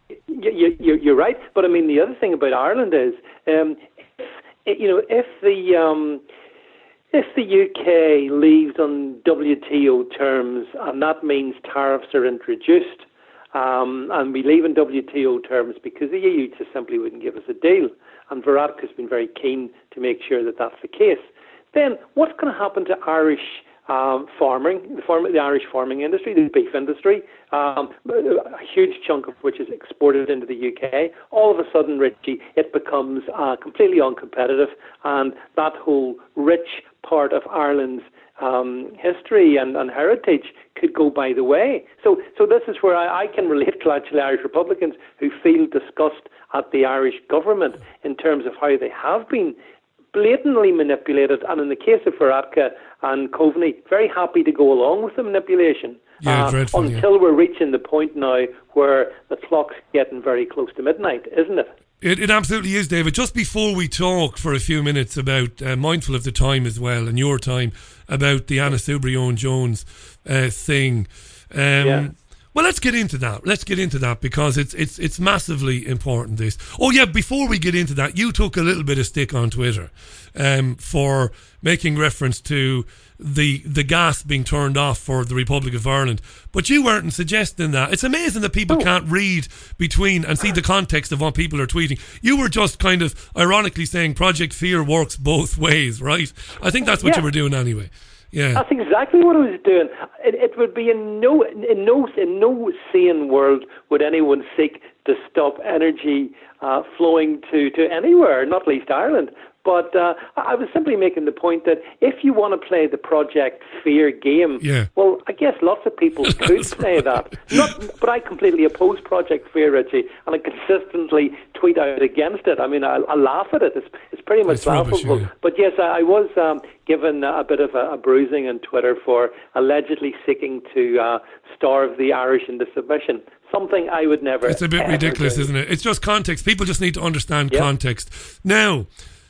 You, you, you're right, but I mean, the other thing about Ireland is, um, if, you know, if the... Um, If the U K leaves on W T O terms, and that means tariffs are introduced, um, and we leave on W T O terms because the E U just simply wouldn't give us a deal, and Varadkar has been very keen to make sure that that's the case, then what's going to happen to Irish um, farming, the, farm, the Irish farming industry, the beef industry, um, a huge chunk of which is exported into the U K. All of a sudden, Richie, it becomes uh, completely uncompetitive, and that whole rich part of Ireland's um, history and, and heritage could go by the way. So, so this is where I, I can relate to actually Irish Republicans who feel disgust at the Irish government in terms of how they have been blatantly manipulated, and in the case of Varadkar and Coveney, very happy to go along with the manipulation. Yeah, uh, dreadful, until yeah. we're reaching the point now where the clock's getting very close to midnight, isn't it? It, it absolutely is, David. Just before we talk for a few minutes about, uh, mindful of the time as well, and your time, about the Anna Soubry Owen Jones uh, thing. Um, yeah. Well, let's get into that. Let's get into that because it's it's it's massively important, this. Oh, yeah, before we get into that, you took a little bit of stick on Twitter um, for making reference to the the gas being turned off for the Republic of Ireland. But you weren't suggesting that. It's amazing that people oh. can't read between and see the context of what people are tweeting. You were just kind of ironically saying Project Fear works both ways, right? I think that's what yeah. you were doing anyway. Yeah. That's exactly what I was doing. It, it would be in no, in no, in no sane world would anyone seek to stop energy uh, flowing to, to anywhere, not least Ireland. But uh, I was simply making the point that if you want to play the Project Fear game, yeah. well, I guess lots of people could play that. Not, but I completely oppose Project Fear, Richie, and I consistently tweet out against it. I mean, I, I laugh at it. It's, it's pretty much it's laughable. Rubbish, yeah. But yes, I, I was um, given a bit of a, a bruising on Twitter for allegedly seeking to uh, starve the Irish into submission. Something I would never. It's a bit ridiculous, do. isn't it? It's just context. People just need to understand yep. context. Now,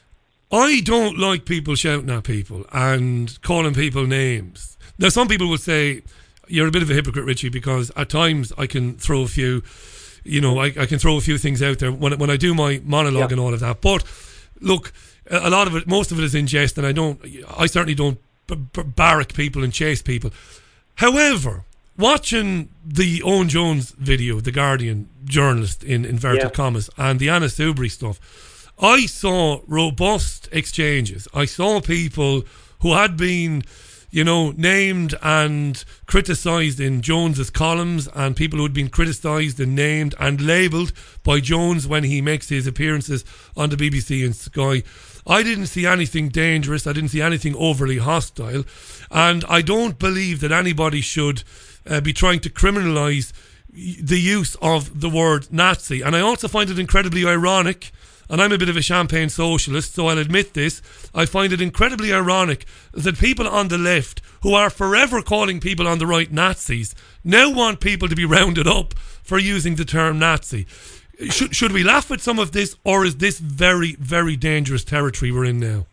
I don't like people shouting at people and calling people names. Now, some people would say, you're a bit of a hypocrite, Richie, because at times I can throw a few, you know, I, I can throw a few things out there when, when I do my monologue yep. and all of that. But, look, a lot of it, most of it is in jest, and I don't, I certainly don't b- b- barrack people and chase people. However, watching the Owen Jones video, the Guardian journalist in inverted yeah. commas, and the Anna Soubry stuff, I saw robust exchanges. I saw people who had been, you know, named and criticised in Jones's columns, and people who had been criticised and named and labelled by Jones when he makes his appearances on the B B C and Sky. I didn't see anything dangerous. I didn't see anything overly hostile. And I don't believe that anybody should uh, be trying to criminalise the use of the word Nazi. And I also find it incredibly ironic, and I'm a bit of a champagne socialist, so I'll admit this, I find it incredibly ironic that people on the left, who are forever calling people on the right Nazis, now want people to be rounded up for using the term Nazi. Should, should we laugh at some of this, or is this very, very dangerous territory we're in now?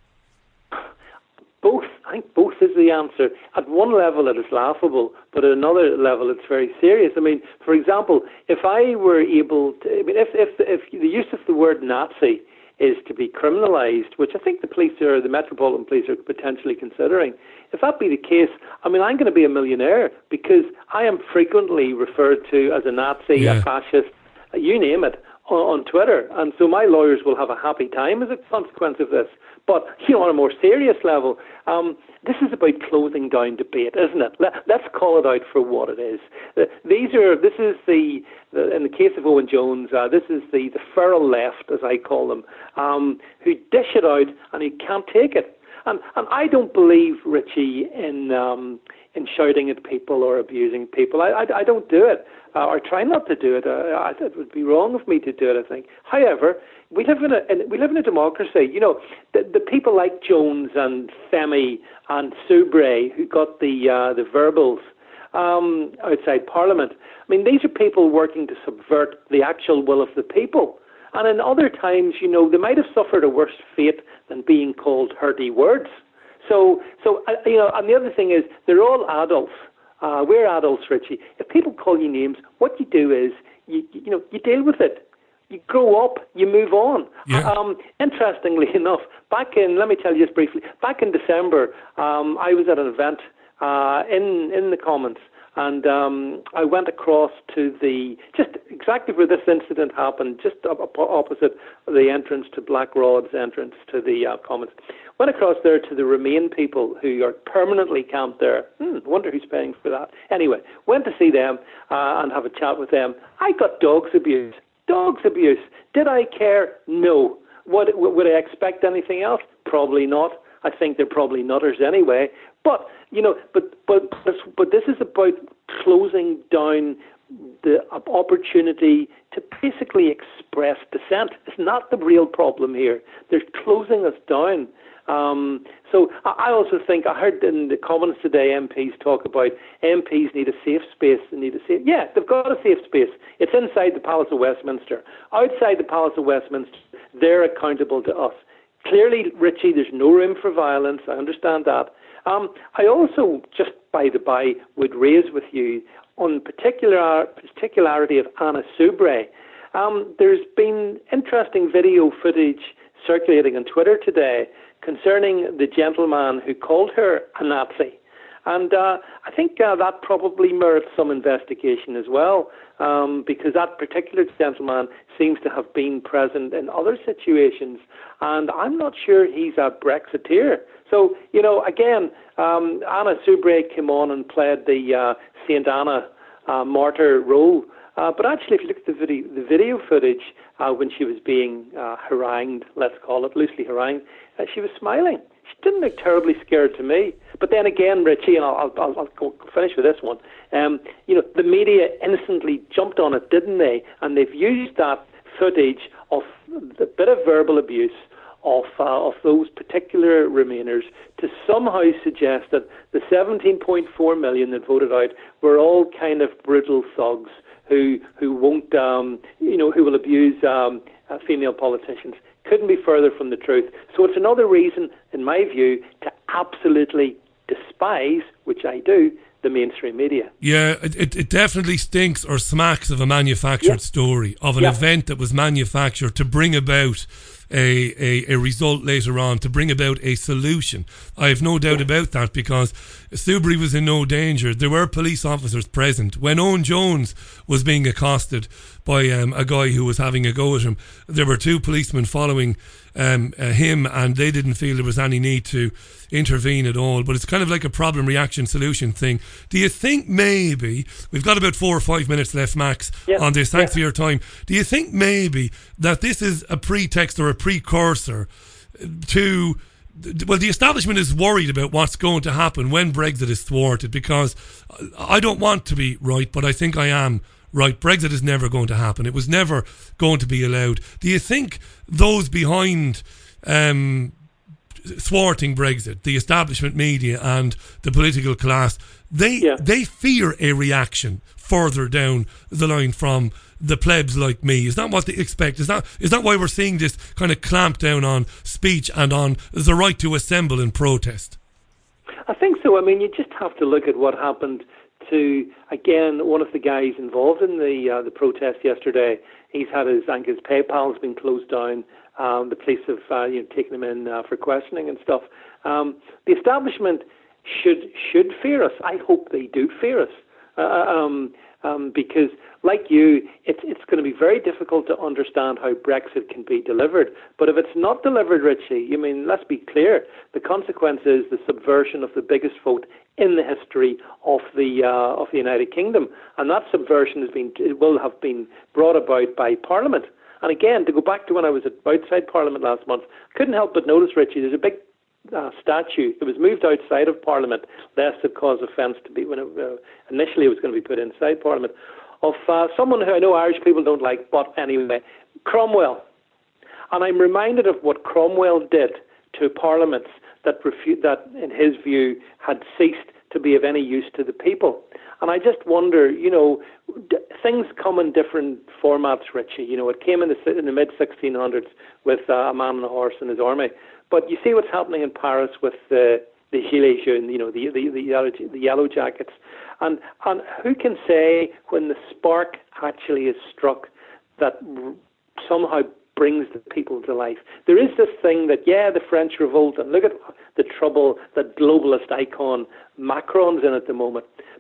Both. I think both is the answer. At one level it is laughable, but at another level it's very serious. I mean, for example, if I were able to, I mean, if, if, if the use of the word Nazi is to be criminalised, which I think the police are, the Metropolitan Police are potentially considering, if that be the case, I mean, I'm going to be a millionaire because I am frequently referred to as a Nazi, yeah. a fascist, you name it, on, on Twitter. And so my lawyers will have a happy time as a consequence of this. But, you know, on a more serious level, um, this is about closing down debate, isn't it? Let, let's call it out for what it is. Uh, these are, this is the, the, in the case of Owen Jones, uh, this is the, the feral left, as I call them, um, who dish it out and who can't take it. And, and I don't believe, Richie, in um, in shouting at people or abusing people. I, I, I don't do it, uh, or try not to do it. Uh, I, it would be wrong of me to do it, I think. However, we live in a in, we live in a democracy. You know, the, the people like Jones and Femi and Soubry, who got the uh, the verbals um, outside Parliament. I mean, these are people working to subvert the actual will of the people. And in other times, you know, they might have suffered a worse fate than being called hurty words. So, so uh, you know, and the other thing is, they're all adults. Uh, we're adults, Richie. If people call you names, what you do is, you, you know, you deal with it. You grow up, you move on. Yeah. Um, interestingly enough, back in, let me tell you just briefly, back in December, um, I was at an event uh, in, in the Commons, And um, I went across to the, just exactly where this incident happened, just op- opposite the entrance to Blackrod's entrance to the uh, Commons. Went across there to the Remain people who are permanently camped there. Hmm, wonder who's paying for that. Anyway, went to see them uh, and have a chat with them. I got dogs abuse. Dogs abuse. Did I care? No. Would, would I expect anything else? Probably not. I think they're probably nutters anyway. But, you know, but but but this is about closing down the opportunity to basically express dissent. It's not the real problem here. They're closing us down. Um, so I also think, I heard in the Commons today M Ps talk about M Ps need a safe space. They need a safe, yeah, they've got a safe space. It's inside the Palace of Westminster. Outside the Palace of Westminster, they're accountable to us. Clearly, Richie, there's no room for violence. I understand that. Um, I also, just by the by, would raise with you on particular particularity of Anna Soubry. Um, there's been interesting video footage circulating on Twitter today concerning the gentleman who called her a Nazi. And uh, I think uh, that probably merits some investigation as well, um, because that particular gentleman seems to have been present in other situations, and I'm not sure he's a Brexiteer. So, you know, again, um, Anna Soubry came on and played the uh, Saint Anna uh, martyr role. Uh, but actually, if you look at the video, the video footage uh, when she was being uh, harangued, let's call it, loosely harangued, uh, she was smiling. She didn't look terribly scared to me. But then again, Richie, and I'll, I'll, I'll go finish with this one, um, you know, the media instantly jumped on it, didn't they? And they've used that footage of a bit of verbal abuse of uh, of those particular Remainers to somehow suggest that the seventeen point four million that voted out were all kind of brutal thugs who who won't, um, you know, who will abuse um, uh, female politicians. Couldn't be further from the truth. So it's another reason, in my view, to absolutely despise, which I do, the mainstream media. Yeah, it, it definitely stinks or smacks of a manufactured yeah. story, of an yeah. event that was manufactured to bring about a, a, a result later on, to bring about a solution. I have no doubt about that, because Soubry was in no danger. There were police officers present. When Owen Jones was being accosted by um, a guy who was having a go at him, there were two policemen following um, uh, him, and they didn't feel there was any need to intervene at all. But it's kind of like a problem, reaction, solution thing. Do you think maybe, we've got about four or five minutes left, Max, yeah. on this, thanks yeah. for your time. Do you think maybe that this is a pretext or a precursor to, well, the establishment is worried about what's going to happen when Brexit is thwarted? Because I don't want to be right, but I think I am right. Brexit is never going to happen. It was never going to be allowed. Do you think those behind um, thwarting Brexit, the establishment media and the political class, they yeah. they fear a reaction further down the line from the plebs like me? Is that what they expect? Is that is that why we're seeing this kind of clamp down on speech and on the right to assemble and protest? I think so. I mean, you just have to look at what happened to, again, one of the guys involved in the uh, the protest yesterday. He's had his, I think his PayPal's been closed down. Um, the police have uh, you know, taken him in uh, for questioning and stuff. Um, the establishment should should fear us. I hope they do fear us. Uh, um, um, because, like you, it's it's going to be very difficult to understand how Brexit can be delivered. But if it's not delivered, Richie, I mean, let's be clear, the consequence is the subversion of the biggest vote in the history of the uh, of the United Kingdom, and that subversion has been will have been brought about by Parliament. And again, to go back to when I was outside Parliament last month, couldn't help but notice, Richie, there's a big uh, statue. It was moved outside of Parliament, lest it cause offence to be, when it, uh, initially it was going to be put inside Parliament, of uh, someone who I know Irish people don't like, but anyway, Cromwell. And I'm reminded of what Cromwell did to parliaments that, refu- that in his view, had ceased to be of any use to the people. And I just wonder, you know, d- things come in different formats, Richie. You know, it came in the, in the mid sixteen hundreds with uh, a man on a horse and his army. But you see what's happening in Paris with the the Gilets jaunes, you know, the the the yellow, the yellow jackets. And and who can say when the spark actually is struck that r- somehow brings the people to life? There is this thing that, yeah, the French revolt, and look at the trouble that globalist icon Macron's in at the moment.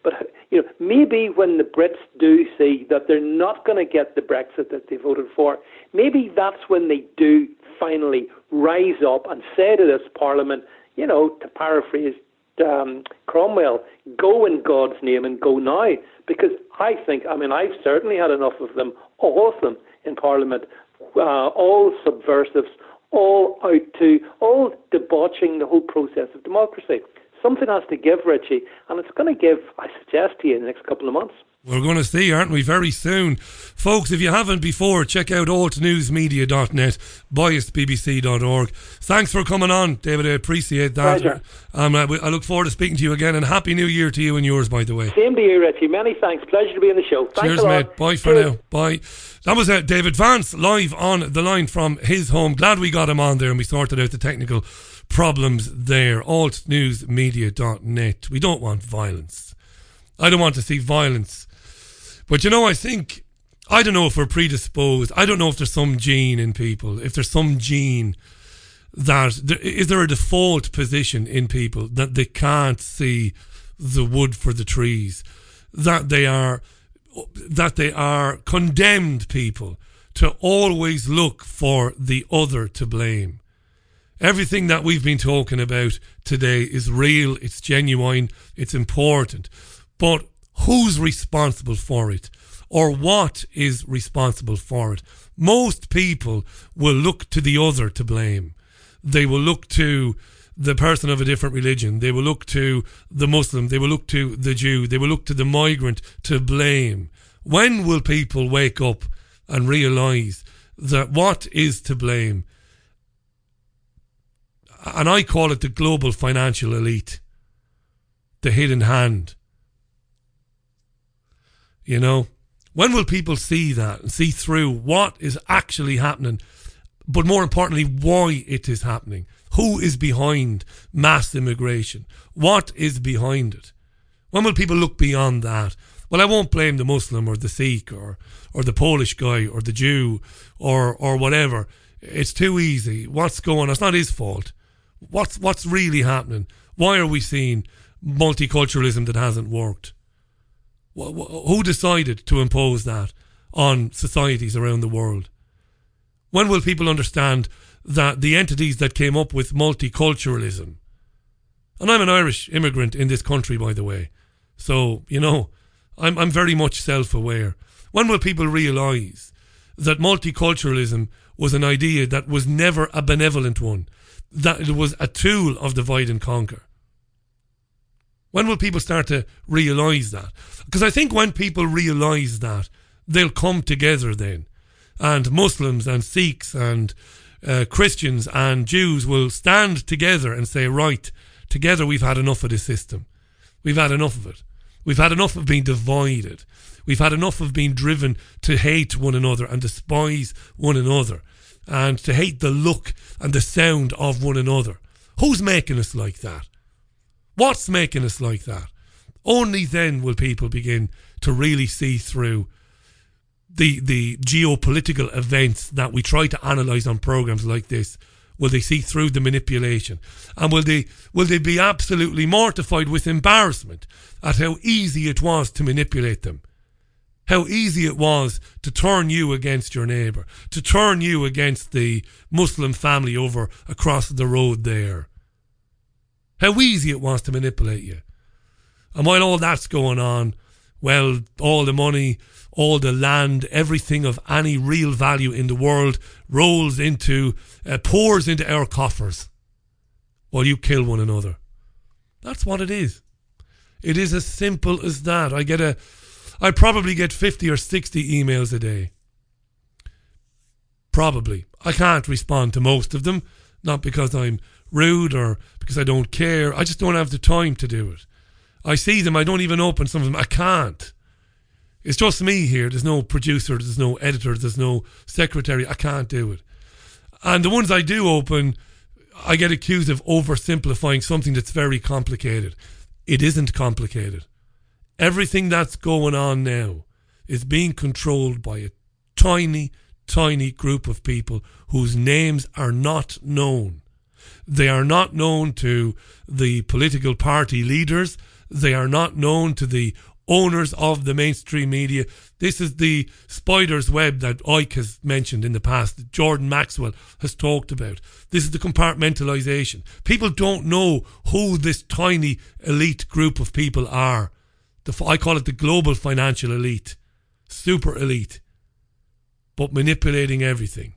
But, you know, maybe when the Brits do see that they're not going to get the Brexit that they voted for, maybe that's when they do finally rise up and say to this Parliament, you know, to paraphrase um, Cromwell, go in God's name and go now. Because I think, I mean, I've certainly had enough of them, all of them in Parliament, uh, all subversives, all out to, all debauching the whole process of democracy. Something has to give, Richie, and it's going to give, I suggest to you, in the next couple of months. We're going to see, aren't we, very soon. Folks, if you haven't before, check out alt news media dot net, biased b b c dot org. Thanks for coming on, David. I appreciate that. Pleasure. Um, I, I look forward to speaking to you again, and Happy New Year to you and yours, by the way. Same to you, Richie. Many thanks. Pleasure to be on the show. Thanks Cheers, a lot. mate. Bye for Cheers. now. Bye. That was uh, David Vance, live on the line from his home. Glad we got him on there and we sorted out the technical problems there. alt news media dot net. We don't want violence. I don't want to see violence. But you know, I think, I don't know if we're predisposed. I don't know if there's some gene in people. If there's some gene that, there, is there a default position in people that they can't see the wood for the trees? That they are, that they are condemned people to always look for the other to blame. Everything that we've been talking about today is real, it's genuine, it's important. But who's responsible for it? Or what is responsible for it? Most people will look to the other to blame. They will look to the person of a different religion. They will look to the Muslim. They will look to the Jew. They will look to the migrant to blame. When will people wake up and realise that what is to blame? And I call it the global financial elite. The hidden hand. You know, when will people see that and see through what is actually happening, but more importantly, why it is happening? Who is behind mass immigration? What is behind it? When will people look beyond that? Well, I won't blame the Muslim or the Sikh or, or the Polish guy or the Jew or, or whatever. It's too easy. What's going on? It's not his fault. What's, what's really happening? Why are we seeing multiculturalism that hasn't worked? Who decided to impose that on societies around the world? When will people understand that the entities that came up with multiculturalism, and I'm an Irish immigrant in this country, by the way, so, you know, I'm, I'm very much self-aware. When will people realise that multiculturalism was an idea that was never a benevolent one, that it was a tool of divide and conquer? When will people start to realise that? Because I think when people realise that, they'll come together then. And Muslims and Sikhs and uh, Christians and Jews will stand together and say, right, together we've had enough of this system. We've had enough of it. We've had enough of being divided. We've had enough of being driven to hate one another and despise one another and to hate the look and the sound of one another. Who's making us like that? What's making us like that? Only then will people begin to really see through the the geopolitical events that we try to analyse on programmes like this. Will they see through the manipulation? And will they will they be absolutely mortified with embarrassment at how easy it was to manipulate them? How easy it was to turn you against your neighbour, to turn you against the Muslim family over across the road there. How easy it was to manipulate you. And while all that's going on, well, all the money, all the land, everything of any real value in the world rolls into, uh, pours into our coffers while you kill one another. That's what it is. It is as simple as that. I get a, I probably get fifty or sixty emails a day. Probably. I can't respond to most of them, not because I'm rude or because I don't care. I just don't have the time to do it. I see them, I don't even open some of them. I can't. It's just me here. There's no producer, there's no editor, there's no secretary. I can't do it. And the ones I do open, I get accused of oversimplifying something that's very complicated. It isn't complicated. Everything that's going on now is being controlled by a tiny, tiny group of people whose names are not known. They are not known to the political party leaders. They are not known to the owners of the mainstream media. This is the spider's web that Ike has mentioned in the past, that Jordan Maxwell has talked about. This is the compartmentalisation. People don't know who this tiny elite group of people are. The, I call it the global financial elite. Super elite. But manipulating everything.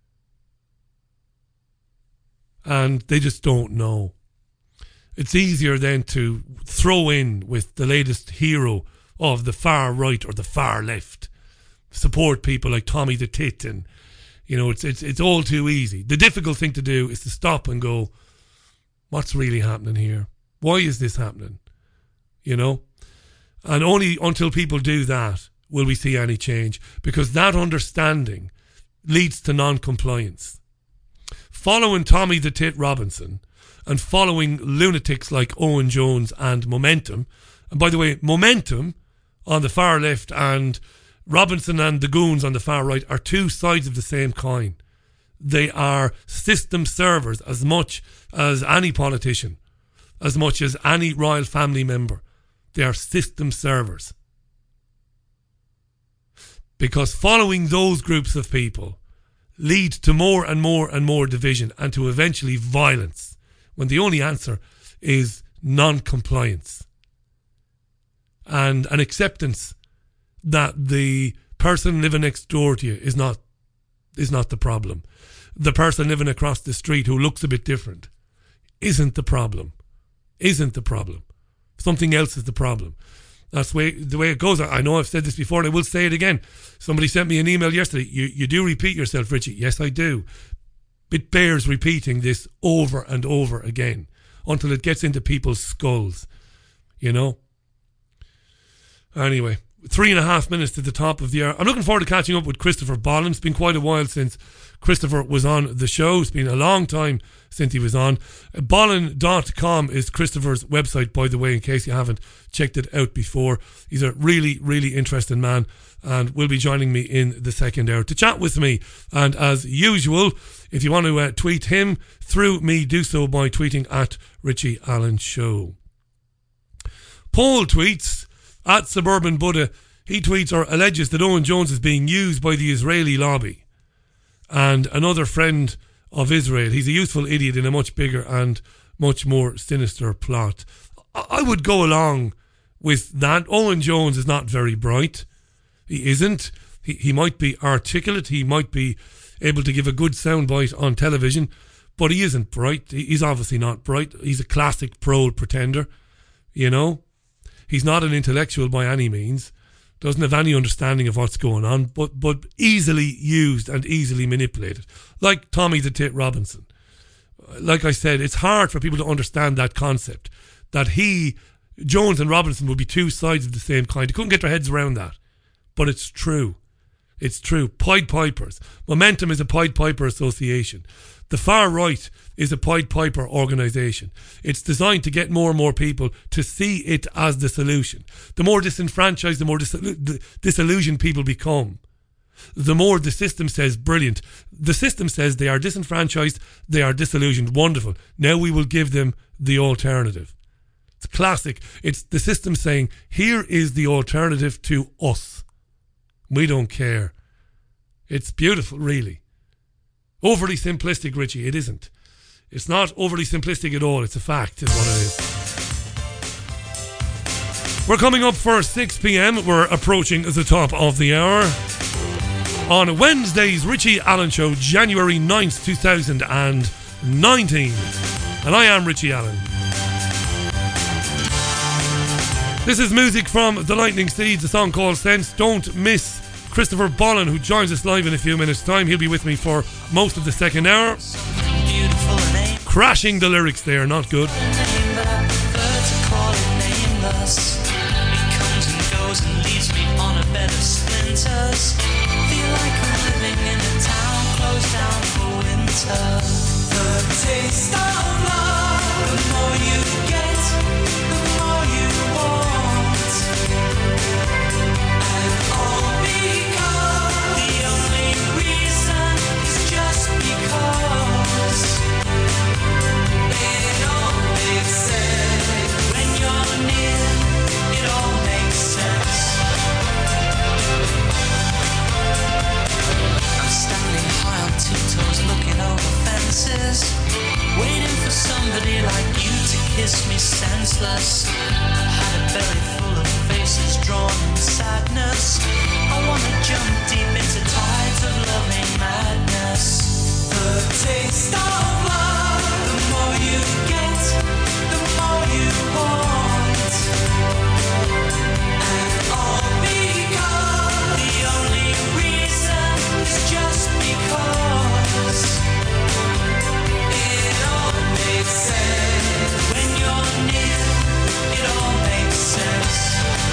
And they just don't know. It's easier then to throw in with the latest hero of the far right or the far left. Support people like Tommy the Tit, and you know, it's it's it's all too easy. The difficult thing to do is to stop and go, what's really happening here? Why is this happening? You know? And only until people do that will we see any change, because that understanding leads to non-compliance. Following Tommy the Tit Robinson and following lunatics like Owen Jones and Momentum, and by the way, Momentum on the far left and Robinson and the goons on the far right are two sides of the same coin. They are system servers as much as any politician, as much as any royal family member. They are system servers. Because following those groups of people leads to more and more and more division and to eventually violence, when the only answer is non-compliance and an acceptance that the person living next door to you is not is not the problem. The person living across the street who looks a bit different isn't the problem. Isn't the problem. Something else is the problem. That's the way, the way it goes. I know I've said this before and I will say it again. Somebody sent me an email yesterday. You, you do repeat yourself, Richie. Yes, I do. It bears repeating this over and over again until it gets into people's skulls. You know? Anyway, three and a half minutes to the top of the hour. I'm looking forward to catching up with Christopher Bollen. It's been quite a while since Christopher was on the show. It's been a long time since he was on. Bollen dot com is Christopher's website, by the way, in case you haven't checked it out before. He's a really, really interesting man and will be joining me in the second hour to chat with me. And as usual, if you want to uh, tweet him through me, do so by tweeting at Richie Allen Show. Paul tweets at Suburban Buddha. He tweets or alleges that Owen Jones is being used by the Israeli lobby and another friend of Israel. He's a useful idiot in a much bigger and much more sinister plot. I would go along with that. Owen Jones is not very bright. He isn't. He, he might be articulate. He might be able to give a good soundbite on television, but he isn't bright. He's obviously not bright. He's a classic proud pretender, you know. He's not an intellectual by any means. Doesn't have any understanding of what's going on, but but easily used and easily manipulated. Like Tommy the Tit Robinson. Like I said, it's hard for people to understand that concept. That he, Jones and Robinson would be two sides of the same coin. They couldn't get their heads around that. But it's true. It's true. Pied Pipers. Momentum is a Pied Piper association. The far right is a Pied Piper organisation. It's designed to get more and more people to see it as the solution. The more disenfranchised, the more dis- disillusioned people become, the more the system says, brilliant. The system says they are disenfranchised, they are disillusioned, wonderful. Now we will give them the alternative. It's classic. It's the system saying, here is the alternative to us. We don't care. It's beautiful, really. Overly simplistic, Richie, it isn't. It's not overly simplistic at all. It's a fact, is what it is. We're coming up for six p.m. We're approaching the top of the hour. On Wednesday's Richie Allen Show, January ninth, twenty nineteen. And I am Richie Allen. This is music from The Lightning Seeds, a song called Sense. Don't miss Christopher Bollen, who joins us live in a few minutes' time. He'll be with me for most of the second hour. Crashing the lyrics there, not good. The taste of love, the more you get, the more you want. And all because the only reason is just because. In all they've said, when you're near kiss me senseless. Had a belly full of faces drawn in sadness. I wanna jump deep into tides of loving madness. The taste of love, the more you get, the more you want. And all because the only reason is just because. It all makes sense when you're near. It all makes sense.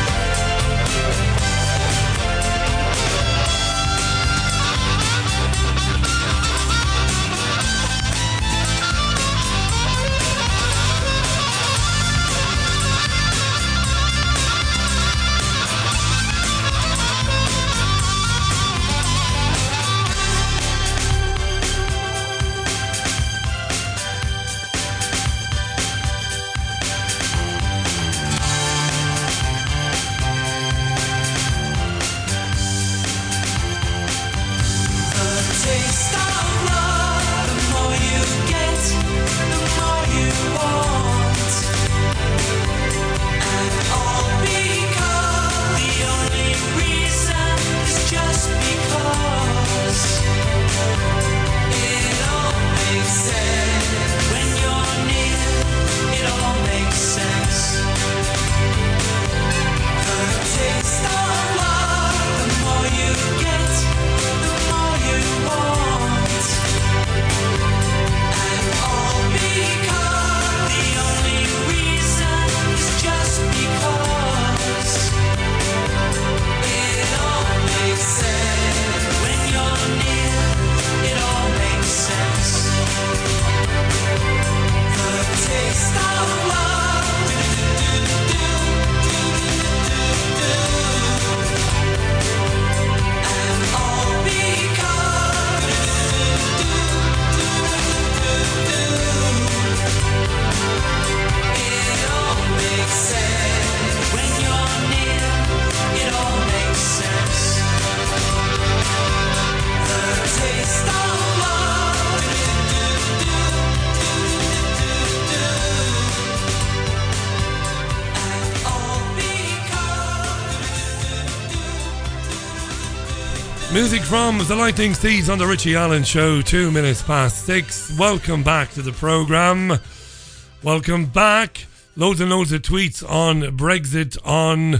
Music from The Lightning Seeds on the Richie Allen Show, two minutes past six. Welcome back to the programme. Welcome back. Loads and loads of tweets on Brexit, on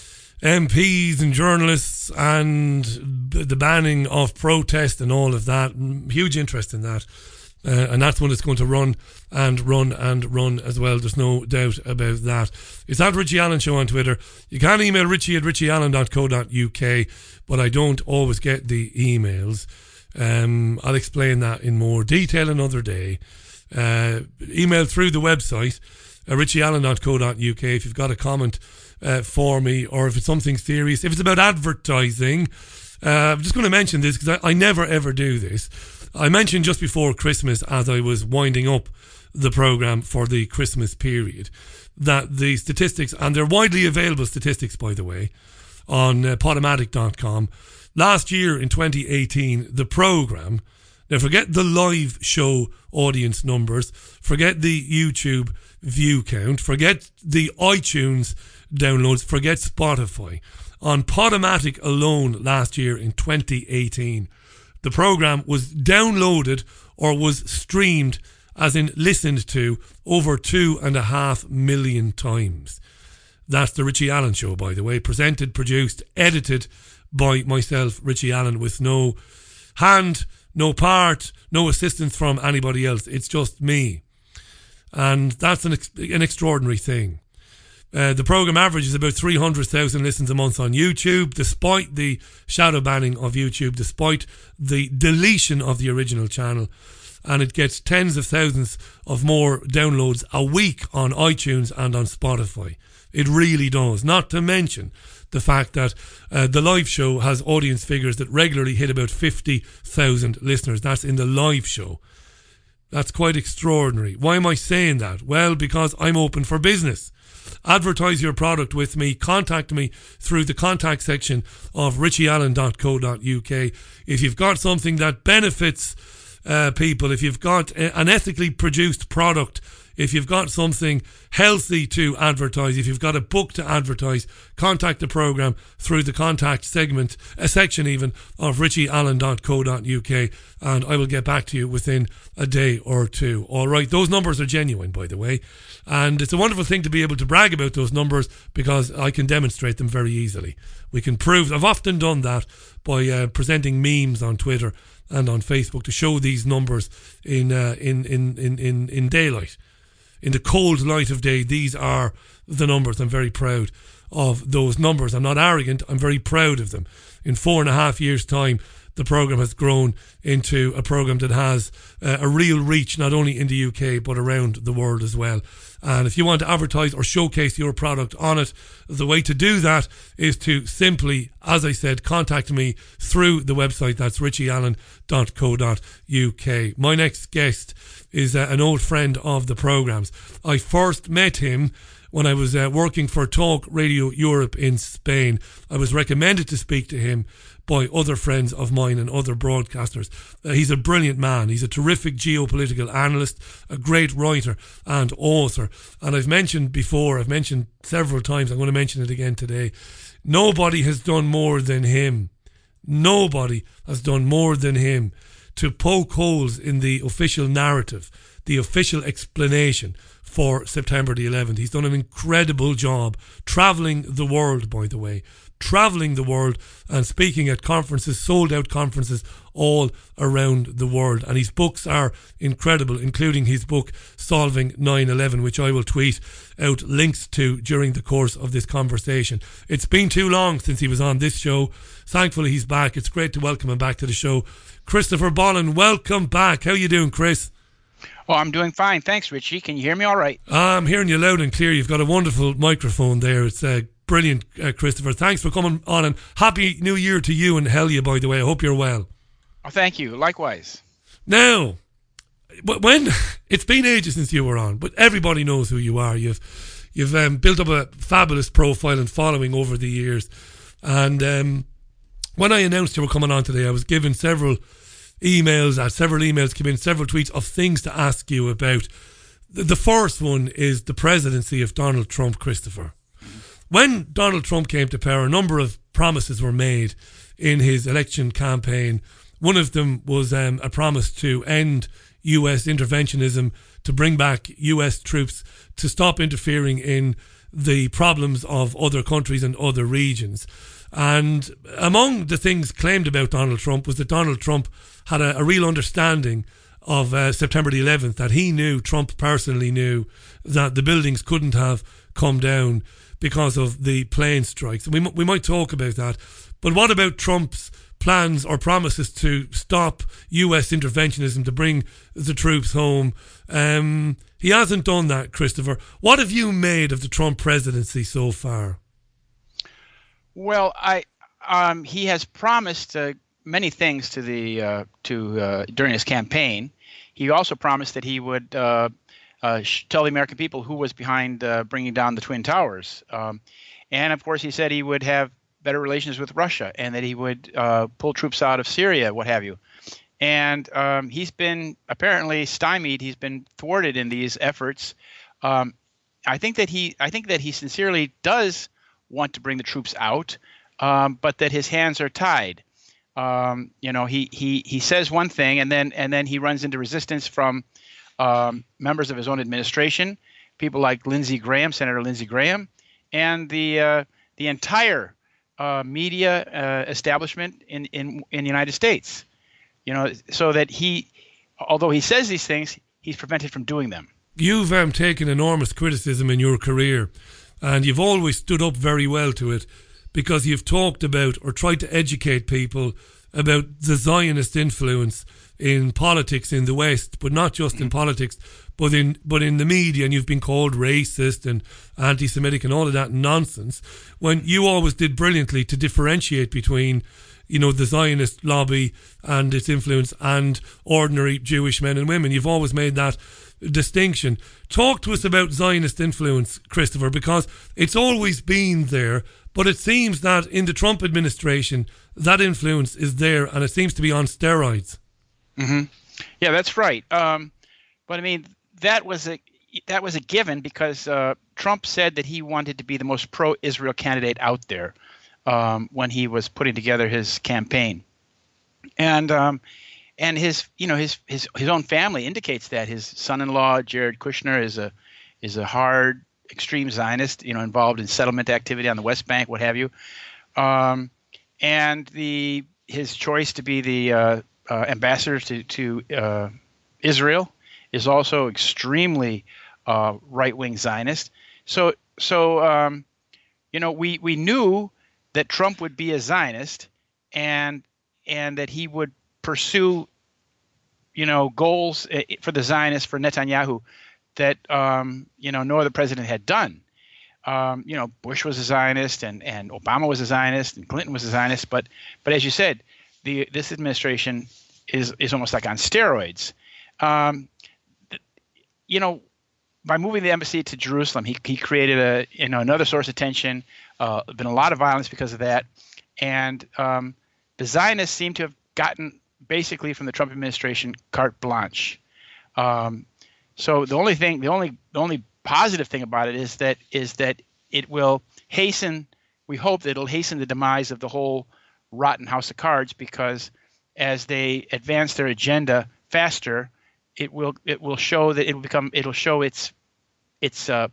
M Ps and journalists and the banning of protest and all of that. Huge interest in that. Uh, and that's when it's going to run and run and run as well. There's no doubt about that. It's at Richie Allen Show on Twitter. You can email richie at richie allen dot co dot uk, but I don't always get the emails. Um, I'll explain that in more detail another day. Uh, email through the website, uh, richie allen dot co dot uk, if you've got a comment uh, for me, or if it's something serious. If it's about advertising, uh, I'm just going to mention this because I, I never ever do this. I mentioned just before Christmas, as I was winding up the programme for the Christmas period, that the statistics, and they're widely available statistics, by the way, on uh, Podomatic dot com. Last year, in twenty eighteen, the programme, now forget the live show audience numbers, forget the YouTube view count, forget the iTunes downloads, forget Spotify. On Podomatic alone last year in twenty eighteen, the programme was downloaded or was streamed, as in listened to, over two and a half million times. That's the Richie Allen Show, by the way. Presented, produced, edited by myself, Richie Allen, with no hand, no part, no assistance from anybody else. It's just me. And that's an, ex- an extraordinary thing. Uh, the programme averages about three hundred thousand listens a month on YouTube, despite the shadow banning of YouTube, despite the deletion of the original channel. And it gets tens of thousands of more downloads a week on iTunes and on Spotify. It really does. Not to mention the fact that uh, the live show has audience figures that regularly hit about fifty thousand listeners. That's in the live show. That's quite extraordinary. Why am I saying that? Well, because I'm open for business. Advertise your product with me. Contact me through the contact section of richie allen dot co dot uk. If you've got something that benefits uh, people, if you've got a, an ethically produced product, If you've got something healthy to advertise, if you've got a book to advertise, contact the programme through the contact segment, a section even, of richie allen dot co dot uk, and I will get back to you within a day or two. All right, those numbers are genuine, by the way, and it's a wonderful thing to be able to brag about those numbers because I can demonstrate them very easily. We can prove, I've often done that by uh, presenting memes on Twitter and on Facebook to show these numbers in, uh, in, in, in, in, in daylight. In the cold light of day, these are the numbers. I'm very proud of those numbers. I'm not arrogant, I'm very proud of them. In four and a half years' time, the programme has grown into a programme that has uh, a real reach, not only in the U K, but around the world as well. And if you want to advertise or showcase your product on it, the way to do that is to simply, as I said, contact me through the website. That's richie allen dot co dot uk. My next guest is uh, an old friend of the programmes. I first met him when I was uh, working for Talk Radio Europe in Spain. I was recommended to speak to him by other friends of mine and other broadcasters. Uh, he's a brilliant man. He's a terrific geopolitical analyst, a great writer and author. And I've mentioned before, I've mentioned several times, I'm going to mention it again today, nobody has done more than him. Nobody has done more than him to poke holes in the official narrative, the official explanation for September the eleventh. He's done an incredible job travelling the world, by the way, travelling the world and speaking at conferences, sold out conferences all around the world. And his books are incredible, including his book Solving nine eleven, which I will tweet out links to during the course of this conversation. It's been too long since he was on this show. Thankfully he's back. It's great to welcome him back to the show. Christopher Bollen, welcome back. How you doing, Chris? Oh, I'm doing fine. Thanks, Richie. Can you hear me all right? I'm hearing you loud and clear. You've got a wonderful microphone there. It's uh, brilliant, uh, Christopher. Thanks for coming on, and Happy New Year to you and Helia, by the way. I hope you're well. Oh, thank you. Likewise. Now, when it's been ages since you were on, but everybody knows who you are. You've you've um, built up a fabulous profile and following over the years. And um, when I announced you were coming on today, I was given several emails, uh, several emails came in, several tweets of things to ask you about. The, the first one is the presidency of Donald Trump, Christopher. When Donald Trump came to power, a number of promises were made in his election campaign. One of them was um, a promise to end U S interventionism, to bring back U S troops, to stop interfering in the problems of other countries and other regions. And among the things claimed about Donald Trump was that Donald Trump had a, a real understanding of uh, September the eleventh, that he knew, Trump personally knew, that the buildings couldn't have come down because of the plane strikes. We, we might talk about that. But what about Trump's plans or promises to stop U S interventionism, to bring the troops home? Um, he hasn't done that, Christopher. What have you made of the Trump presidency so far? Well, I um, he has promised uh, many things to the uh, to uh, during his campaign. He also promised that he would uh, uh, sh- tell the American people who was behind uh, bringing down the Twin Towers, um, and of course he said he would have better relations with Russia and that he would uh, pull troops out of Syria, what have you. And um, he's been apparently stymied. He's been thwarted in these efforts. Um, I think that he I think that he sincerely does want to bring the troops out, um, but that his hands are tied. Um, you know, he he he says one thing, and then and then he runs into resistance from um, members of his own administration, people like Lindsey Graham, Senator Lindsey Graham, and the uh, the entire uh, media uh, establishment in, in in the United States. You know, so that he, although he says these things, he's prevented from doing them. You've um, taken enormous criticism in your career, and you've always stood up very well to it, because you've talked about or tried to educate people about the Zionist influence in politics in the West, but not just in politics, but in but in the media, and you've been called racist and anti-Semitic and all of that nonsense, when you always did brilliantly to differentiate between, you know, the Zionist lobby and its influence and ordinary Jewish men and women. You've always made that distinction. Talk to us about Zionist influence, Christopher, because it's always been there, but it seems that in the Trump administration, that influence is there, and it seems to be on steroids. Mm-hmm. Yeah, that's right. Um, but I mean, that was a, that was a given because uh, Trump said that he wanted to be the most pro-Israel candidate out there um, when he was putting together his campaign, and um, and his you know his his his own family indicates that his son-in-law Jared Kushner is a is a hard extreme Zionist, you know, involved in settlement activity on the West Bank, what have you, um, and the his choice to be the uh, uh, ambassador to to uh, Israel is also extremely uh, right-wing Zionist. So, so um, you know, we we knew that Trump would be a Zionist, and and that he would pursue, you know, goals for the Zionists for Netanyahu that um, you know no other president had done. Um, you know, Bush was a Zionist, and and Obama was a Zionist, and Clinton was a Zionist. But but as you said, the this administration is is almost like on steroids. Um, you know, by moving the embassy to Jerusalem, he he created a you know another source of tension. Uh, been a lot of violence because of that, and um, the Zionists seem to have gotten basically from the Trump administration carte blanche. Um, so the only thing, the only the only positive thing about it is that is that it will hasten. We hope that it'll hasten the demise of the whole rotten house of cards, because as they advance their agenda faster, it will it will show that it will become it'll show its its uh,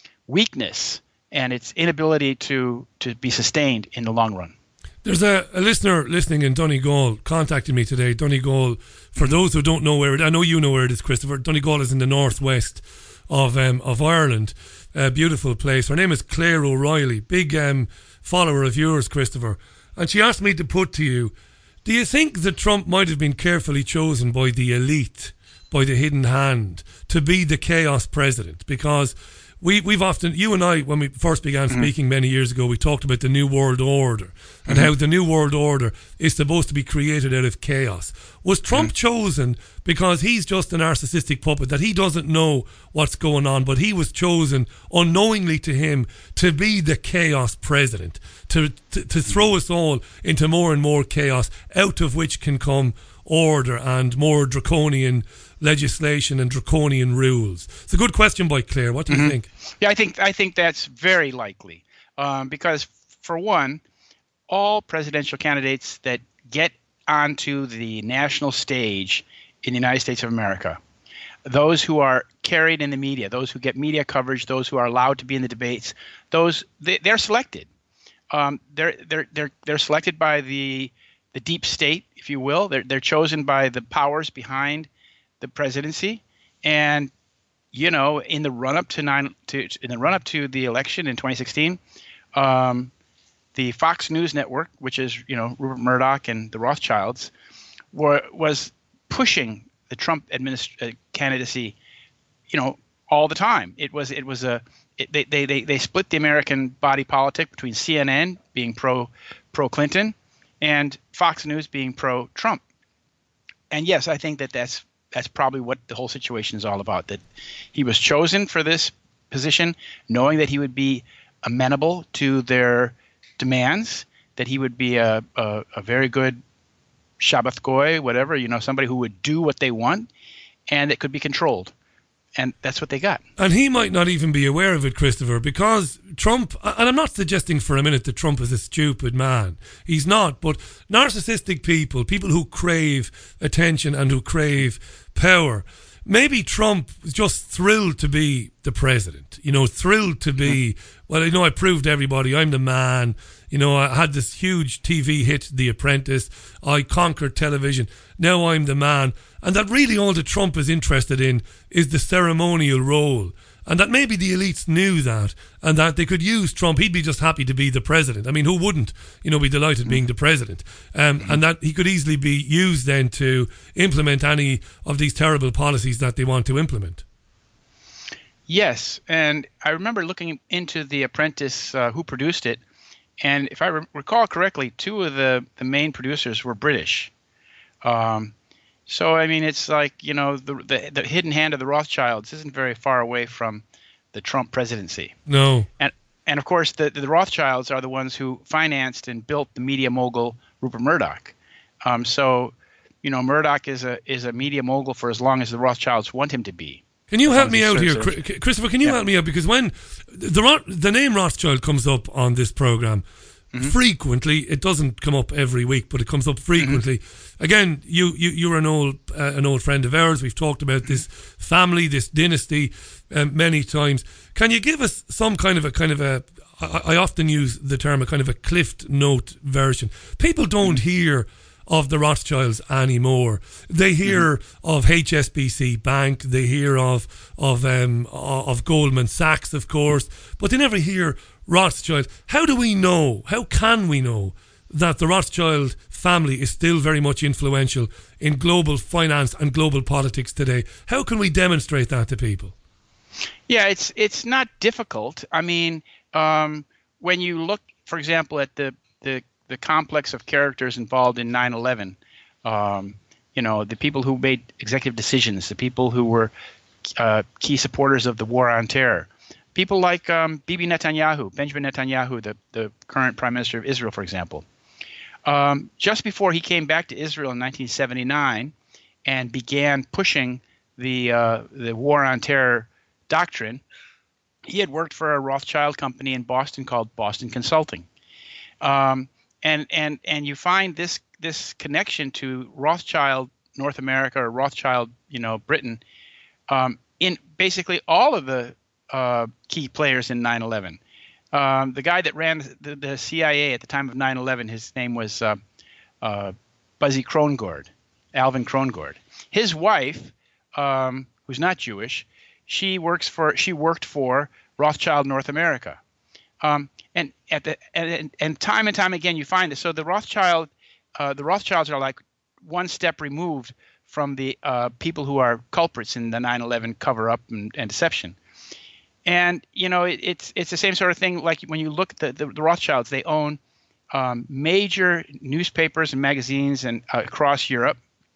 weakness and its inability to to be sustained in the long run. There's a, a listener listening in Donegal contacted me today. Donegal, for those who don't know where it, I know you know where it is, Christopher. Donegal is in the northwest of um, of Ireland. A beautiful place. Her name is Claire O'Reilly, big um, follower of yours, Christopher. And she asked me to put to you, do you think that Trump might have been carefully chosen by the elite, by the hidden hand, to be the chaos president? Because we, we've often, you and I, when we first began mm-hmm. speaking many years ago, we talked about the New World Order and mm-hmm. how the New World Order is supposed to be created out of chaos. Was Trump mm-hmm. chosen because he's just a narcissistic puppet, that he doesn't know what's going on, but he was chosen unknowingly to him to be the chaos president, to, to, to throw us all into more and more chaos, out of which can come order and more draconian legislation and draconian rules? It's a good question by Claire. What do you mm-hmm. think? Yeah, I think I think that's very likely, um, because for one, all presidential candidates that get onto the national stage in the United States of America, those who are carried in the media, those who get media coverage, those who are allowed to be in the debates, those they, they're selected. Um, they're they're they're they're selected by the the deep state, if you will. They're they're chosen by the powers behind the presidency, and you know, in the run up to nine to in the run up to the election in twenty sixteen, um, the Fox News network, which is you know Rupert Murdoch and the Rothschilds, were was pushing the Trump administ- uh, candidacy, you know, all the time. It was it was a it, they, they they they split the American body politic between C N N being pro pro Clinton and Fox News being pro Trump. And yes, I think that that's that's probably what the whole situation is all about, that he was chosen for this position knowing that he would be amenable to their demands, that he would be a, a, a very good Shabbat goy, whatever, you know, somebody who would do what they want and it could be controlled. And that's what they got. And he might not even be aware of it, Christopher, because Trump, and I'm not suggesting for a minute that Trump is a stupid man. He's not, but narcissistic people, people who crave attention and who crave power, maybe Trump was just thrilled to be the president, you know, thrilled to be, well, you know, I proved to everybody I'm the man. You know, I had this huge T V hit, The Apprentice. I conquered television. Now I'm the man. And that really all that Trump is interested in is the ceremonial role. And that maybe the elites knew that, and that they could use Trump. He'd be just happy to be the president. I mean, who wouldn't, you know, be delighted being the president? Um, and that he could easily be used then to implement any of these terrible policies that they want to implement. Yes, and I remember looking into The Apprentice, uh, who produced it, and if I re- recall correctly, two of the, the main producers were British. Um, so, I mean, it's like, you know, the, the the hidden hand of the Rothschilds isn't very far away from the Trump presidency. No. And, and of course, the, the Rothschilds are the ones who financed and built the media mogul Rupert Murdoch. Um, so, you know, Murdoch is a is a media mogul for as long as the Rothschilds want him to be. Can you as help long me as out he here, serves Chri- Christopher? Can you Yeah. help me out? Because when the Ro- the name Rothschild comes up on this program, Mm-hmm. frequently, it doesn't come up every week, but it comes up frequently. Mm-hmm. Again, you, you you're an old uh, an old friend of ours. We've talked about this family, this dynasty, um, many times. Can you give us some kind of a kind of a? I, I often use the term a kind of a Cliff Note version. People don't hear of the Rothschilds anymore. They hear mm-hmm. of H S B C Bank. They hear of of um of Goldman Sachs, of course, but they never hear Rothschild. How do we know? How can we know that the Rothschild family is still very much influential in global finance and global politics today? How can we demonstrate that to people? Yeah, it's it's not difficult. I mean, um, when you look, for example, at the, the, the complex of characters involved in nine eleven, um, you know, the people who made executive decisions, the people who were uh, key supporters of the war on terror, people like um, Bibi Netanyahu, Benjamin Netanyahu, the, the current prime minister of Israel, for example. Um, just before he came back to Israel in nineteen seventy-nine and began pushing the uh, the war on terror doctrine, he had worked for a Rothschild company in Boston called Boston Consulting. Um, and and and you find this this connection to Rothschild North America or Rothschild, you know, Britain, um, in basically all of the uh, key players in nine eleven. Um, the guy that ran the, the C I A at the time of nine eleven, his name was uh, uh, Buzzy Krongord, Alvin Krongord. His wife, um, who's not Jewish, she works for she worked for Rothschild North America, um, and at the and, and time and time again you find this. So the Rothschild, uh, the Rothschilds are like one step removed from the uh, people who are culprits in the nine eleven cover-up and, and deception. And, you know, it, it's it's the same sort of thing like when you look at the, the, the Rothschilds, they own um, major newspapers and magazines and uh, across Europe.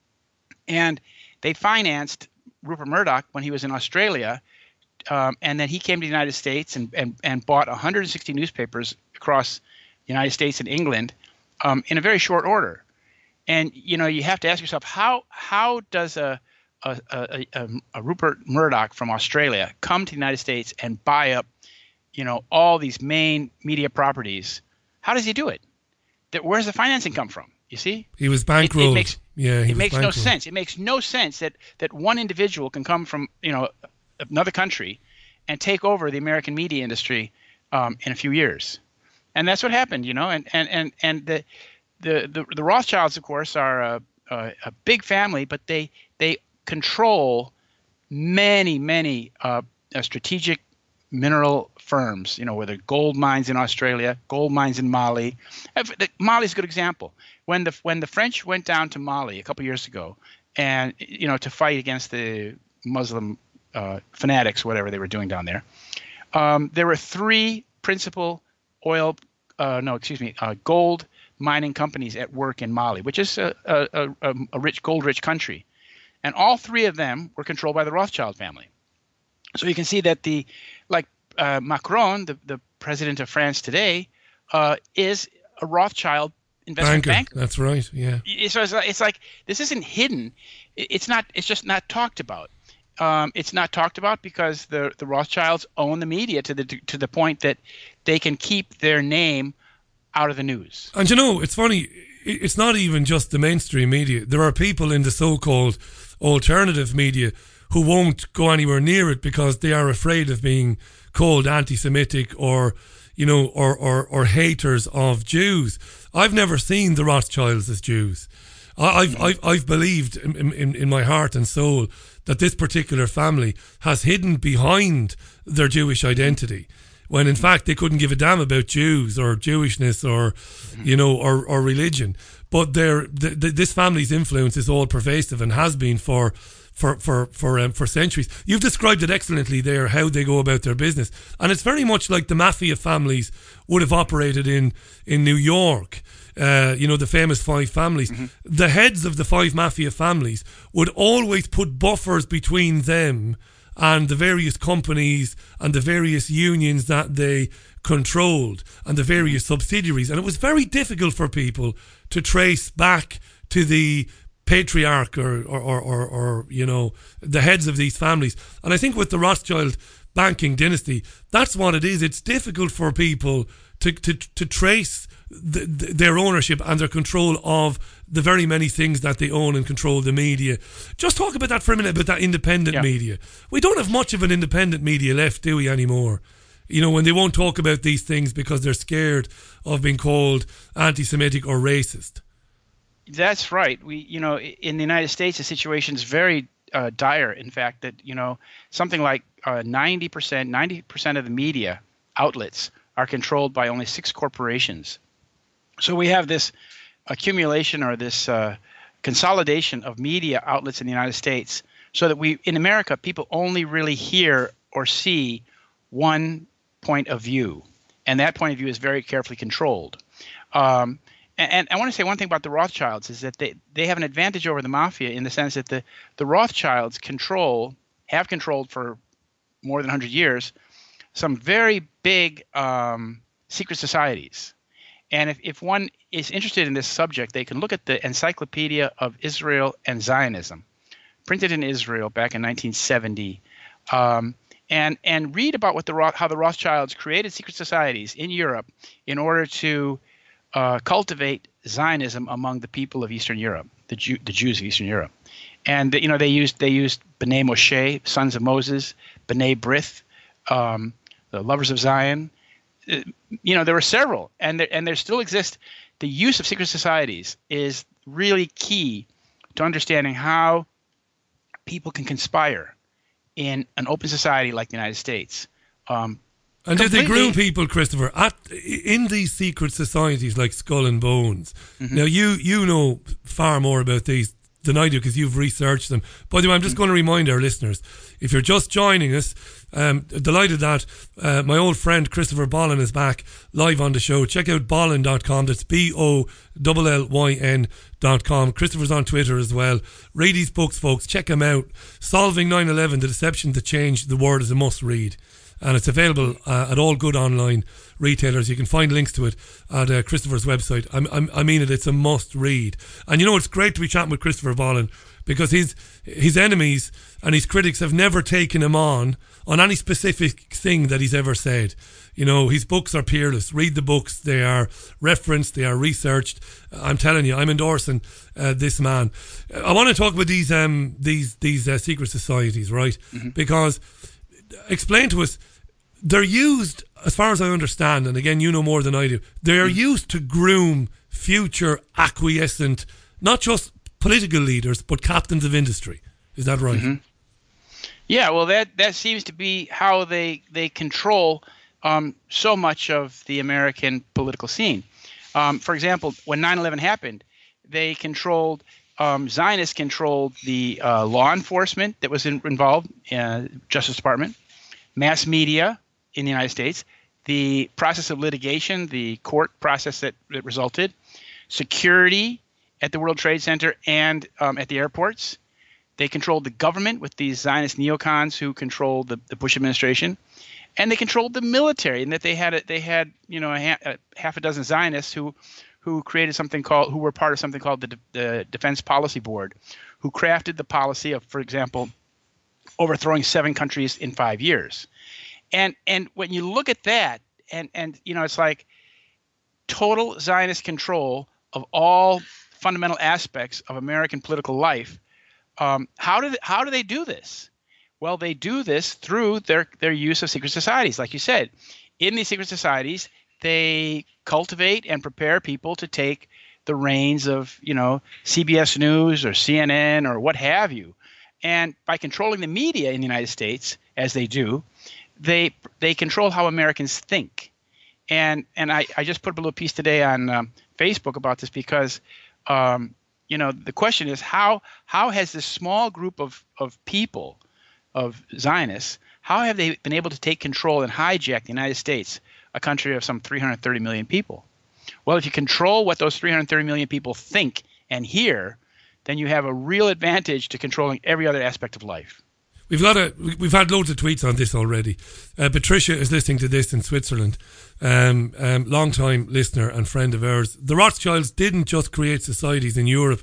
And they financed Rupert Murdoch when he was in Australia. Um, and then he came to the United States and, and, and bought one hundred sixty newspapers across the United States and England um, in a very short order. And, you know, you have to ask yourself, how how does a A, a, a, a Rupert Murdoch from Australia come to the United States and buy up, you know, all these main media properties? How does he do it? That, where's the financing come from? You see, he was bankrolled. It, it makes, yeah, he it was makes no bankrolled. sense. It makes no sense that that one individual can come from, you know, another country and take over the American media industry um, in a few years, and that's what happened. You know, and and and and the the the, the Rothschilds, of course, are a, a, a big family, but they they control many, many uh, uh, strategic mineral firms, you know, whether gold mines in Australia, gold mines in Mali. Mali's a good example. When the when the French went down to Mali a couple of years ago and, you know, to fight against the Muslim uh, fanatics, whatever they were doing down there, um, there were three principal oil, uh, no, excuse me, uh, gold mining companies at work in Mali, which is a, a, a, a rich, gold-rich country. And all three of them were controlled by the Rothschild family. So you can see that the, like uh, Macron, the, the president of France today, uh, is a Rothschild investment banker. banker. That's right. Yeah. So it's like, it's like this isn't hidden. It's not. It's just not talked about. Um, it's not talked about because the the Rothschilds own the media to the to the point that they can keep their name out of the news. And you know, it's funny. It's not even just the mainstream media. There are people in the so-called alternative media who won't go anywhere near it because they are afraid of being called anti-Semitic or, you know, or, or, or haters of Jews. I've never seen the Rothschilds as Jews. I've, I've, I've believed in, in, in my heart and soul that this particular family has hidden behind their Jewish identity, when in fact they couldn't give a damn about Jews or Jewishness or, you know, or, or religion. But their the, the, this family's influence is all pervasive and has been for for for for um, for centuries. You've described it excellently there, how they go about their business, and it's very much like the mafia families would have operated in in New York. Uh, you know, the famous five families. Mm-hmm. The heads of the five mafia families would always put buffers between them and the various companies and the various unions that they controlled and the various subsidiaries. And it was very difficult for people to trace back to the patriarch or, or, or, or, or, you know, the heads of these families. And I think with the Rothschild banking dynasty, that's what it is. It's difficult for people to, to, to trace the, the, their ownership and their control of the very many things that they own and control, the media. Just talk about that for a minute, about that independent yeah. media. We don't have much of an independent media left, do we, anymore? You know, when they won't talk about these things because they're scared of being called anti-Semitic or racist. That's right. We, you know, in the United States, the situation is very uh, dire. In fact, that, you know, something like uh, ninety percent, ninety percent of the media outlets are controlled by only six corporations. So we have this accumulation or this uh, consolidation of media outlets in the United States, so that we, in America, people only really hear or see one point of view, and that point of view is very carefully controlled. Um, and, and I want to say one thing about the Rothschilds is that they, they have an advantage over the mafia in the sense that the, the Rothschilds control, have controlled for more than one hundred years, some very big um, secret societies. And if, if one is interested in this subject, they can look at the Encyclopedia of Israel and Zionism, printed in Israel back in nineteen seventy, um, and and read about what the how the Rothschilds created secret societies in Europe in order to uh, cultivate Zionism among the people of Eastern Europe, the Jew, the Jews of Eastern Europe. And you know they used they used B'nai Moshe, sons of Moses, B'nai Brith, um, the lovers of Zion. You know, there were several, and there, and there still exist. The use of secret societies is really key to understanding how people can conspire in an open society like the United States. Um, and did they groom people, Christopher, at, in these secret societies like Skull and Bones? Mm-hmm. Now, you, you know far more about these than I do because you've researched them. By the way, I'm just mm-hmm. going to remind our listeners, if you're just joining us, Um, delighted that uh, my old friend Christopher Bollin is back live on the show. Check out bollin dot com. That's B O L L Y N dot com. Christopher's on Twitter as well. Read his books, folks. Check him out. Solving nine eleven, The Deception That Changed the World is a must read. And it's available uh, at all good online retailers. You can find links to it at uh, Christopher's website. I'm, I'm, I mean it, it's a must read. And you know, it's great to be chatting with Christopher Bollin because his his enemies and his critics have never taken him on on any specific thing that he's ever said. You know, his books are peerless. Read the books. They are referenced. They are researched. I'm telling you, I'm endorsing uh, this man. I want to talk about these um these these uh, secret societies, right? Mm-hmm. Because explain to us, they're used, as far as I understand, and again, you know more than I do, they're mm-hmm. used to groom future acquiescent, not just political leaders, but captains of industry. Is that right? Mm-hmm. Yeah, well, that, that seems to be how they they control um, so much of the American political scene. Um, for example, when nine eleven happened, they controlled, um, Zionists controlled the uh, law enforcement that was in, involved, uh, Justice Department, mass media in the United States, the process of litigation, the court process that, that resulted, security at the World Trade Center and um, at the airports. They controlled the government with these Zionist neocons who controlled the, the Bush administration, and they controlled the military. In that they had a, they had you know a, ha- a half a dozen Zionists who who created something called who were part of something called the, De- the Defense Policy Board, who crafted the policy of, for example, overthrowing seven countries in five years. And and when you look at that, and and you know it's like total Zionist control of all fundamental aspects of American political life. Um, how do they, how do they do this? Well, they do this through their, their use of secret societies. Like you said, in these secret societies, they cultivate and prepare people to take the reins of, you know, C B S News or C N N or what have you. And by controlling the media in the United States, as they do, they they control how Americans think. And and I, I just put up a little piece today on um, Facebook about this because um, – you know, the question is how how has this small group of, of people, of Zionists, how have they been able to take control and hijack the United States, a country of some three hundred thirty million people? Well, if you control what those three hundred thirty million people think and hear, then you have a real advantage to controlling every other aspect of life. We've got a, we've had loads of tweets on this already. Uh, Patricia is listening to this in Switzerland. Um, um, long-time listener and friend of ours. The Rothschilds didn't just create societies in Europe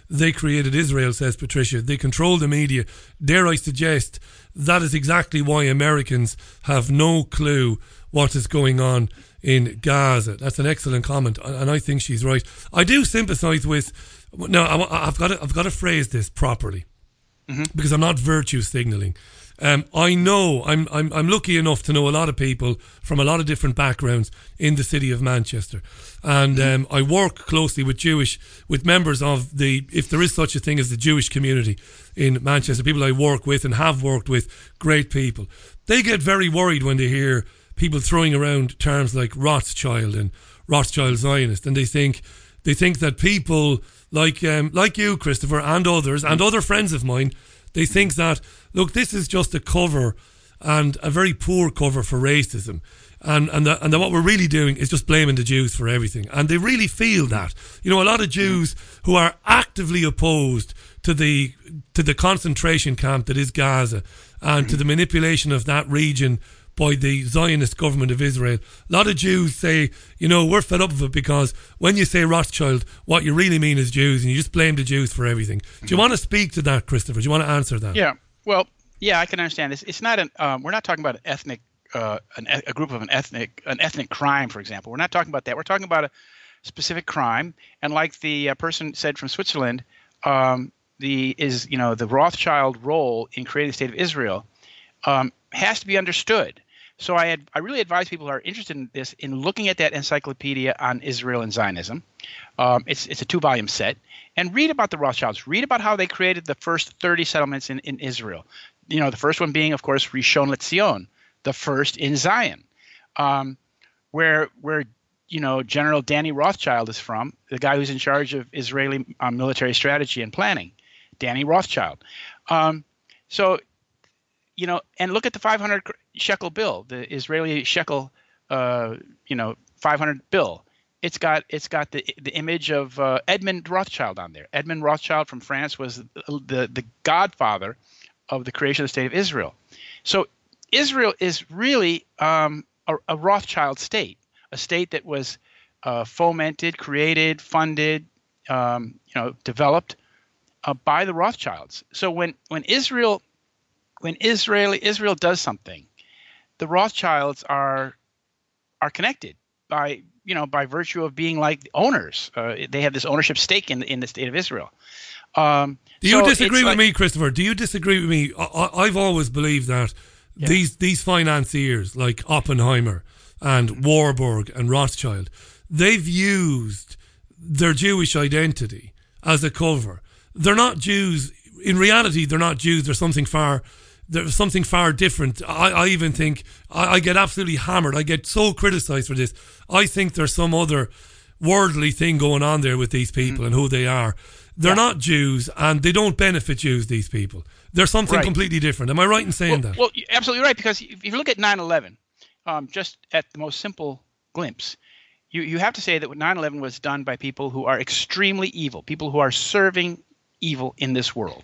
They created Israel, says Patricia. They control the media. Dare I suggest that is exactly why Americans have no clue what is going on in Gaza. That's an excellent comment, and I think she's right. I do sympathise with. No, I've got to, I've got to phrase this properly, mm-hmm. because I'm not virtue signalling. Um, I know I'm, I'm I'm lucky enough to know a lot of people from a lot of different backgrounds in the city of Manchester, and um, I work closely with Jewish with members of the, if there is such a thing as the Jewish community in Manchester. People I work with and have worked with, great people. They get very worried when they hear people throwing around terms like Rothschild and Rothschild Zionist, and they think they think that people like um, like you, Christopher, and others, and other friends of mine, they think that, look, this is just a cover, and a very poor cover for racism, and and that, and that what we're really doing is just blaming the Jews for everything, and they really feel that. You know, a lot of Jews who are actively opposed to the to the concentration camp that is Gaza, and to the manipulation of that region by the Zionist government of Israel. A lot of Jews say, you know, we're fed up of it because when you say Rothschild, what you really mean is Jews, and you just blame the Jews for everything. Do you want to speak to that, Christopher? Do you want to answer that? Yeah, well, yeah, I can understand this. It's not an, um, we're not talking about an ethnic, uh, an, a group of an ethnic, an ethnic crime, for example. We're not talking about that. We're talking about a specific crime. And like the uh, person said from Switzerland, um, the is, you know, the Rothschild role in creating the state of Israel um, has to be understood. So I had, I really advise people who are interested in this in looking at that encyclopedia on Israel and Zionism. Um, it's it's a two-volume set. And read about the Rothschilds. Read about how they created the first thirty settlements in, in Israel. You know, the first one being, of course, Rishon LeZion, the first in Zion, um, where, where you know, General Danny Rothschild is from, the guy who's in charge of Israeli uh, military strategy and planning, Danny Rothschild. Um, so, you know, and look at the five hundred shekel bill, the Israeli shekel, uh, you know, five hundred bill. It's got it's got the the image of uh, Edmund Rothschild on there. Edmund Rothschild from France was the, the the godfather of the creation of the state of Israel. So Israel is really um, a, a Rothschild state, a state that was uh, fomented, created, funded, um, you know, developed uh, by the Rothschilds. So when when Israel when Israeli Israel does something, the Rothschilds are are connected by you know by virtue of being like the owners. Uh, they have this ownership stake in in the state of Israel. Um, Do you so disagree with like, me, Christopher? Do you disagree with me? I, I've always believed that yeah. these these financiers like Oppenheimer and Warburg and Rothschild, they've used their Jewish identity as a cover. They're not Jews. In reality, they're not Jews. They're something far There's something far different. I, I even think, I, I get absolutely hammered. I get so criticised for this. I think there's some other worldly thing going on there with these people mm-hmm. and who they are. They're yeah. not Jews, and they don't benefit Jews, these people. They're something right. completely different. Am I right in saying well, that? Well, you're absolutely right, because if you look at nine eleven, um, just at the most simple glimpse, you, you have to say that nine eleven was done by people who are extremely evil, people who are serving evil in this world.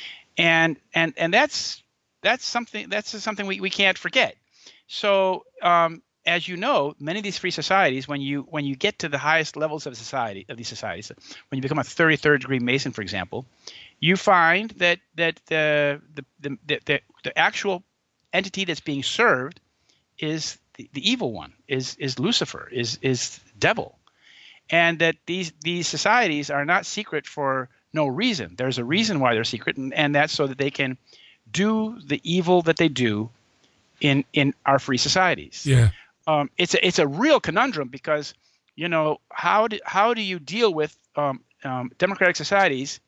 And and and that's that's something that's something we, we can't forget. So um, as you know, many of these free societies, when you when you get to the highest levels of society of these societies, when you become a thirty-third degree Mason, for example, you find that that the the the, the, the, the actual entity that's being served is the, the evil one, is is Lucifer, is is devil, and that these these societies are not secret for no reason. There's a reason why they're secret, and, and that's so that they can do the evil that they do in in our free societies. Yeah, um, it's a it's a real conundrum, because you know how do how do you deal with um, um, democratic societies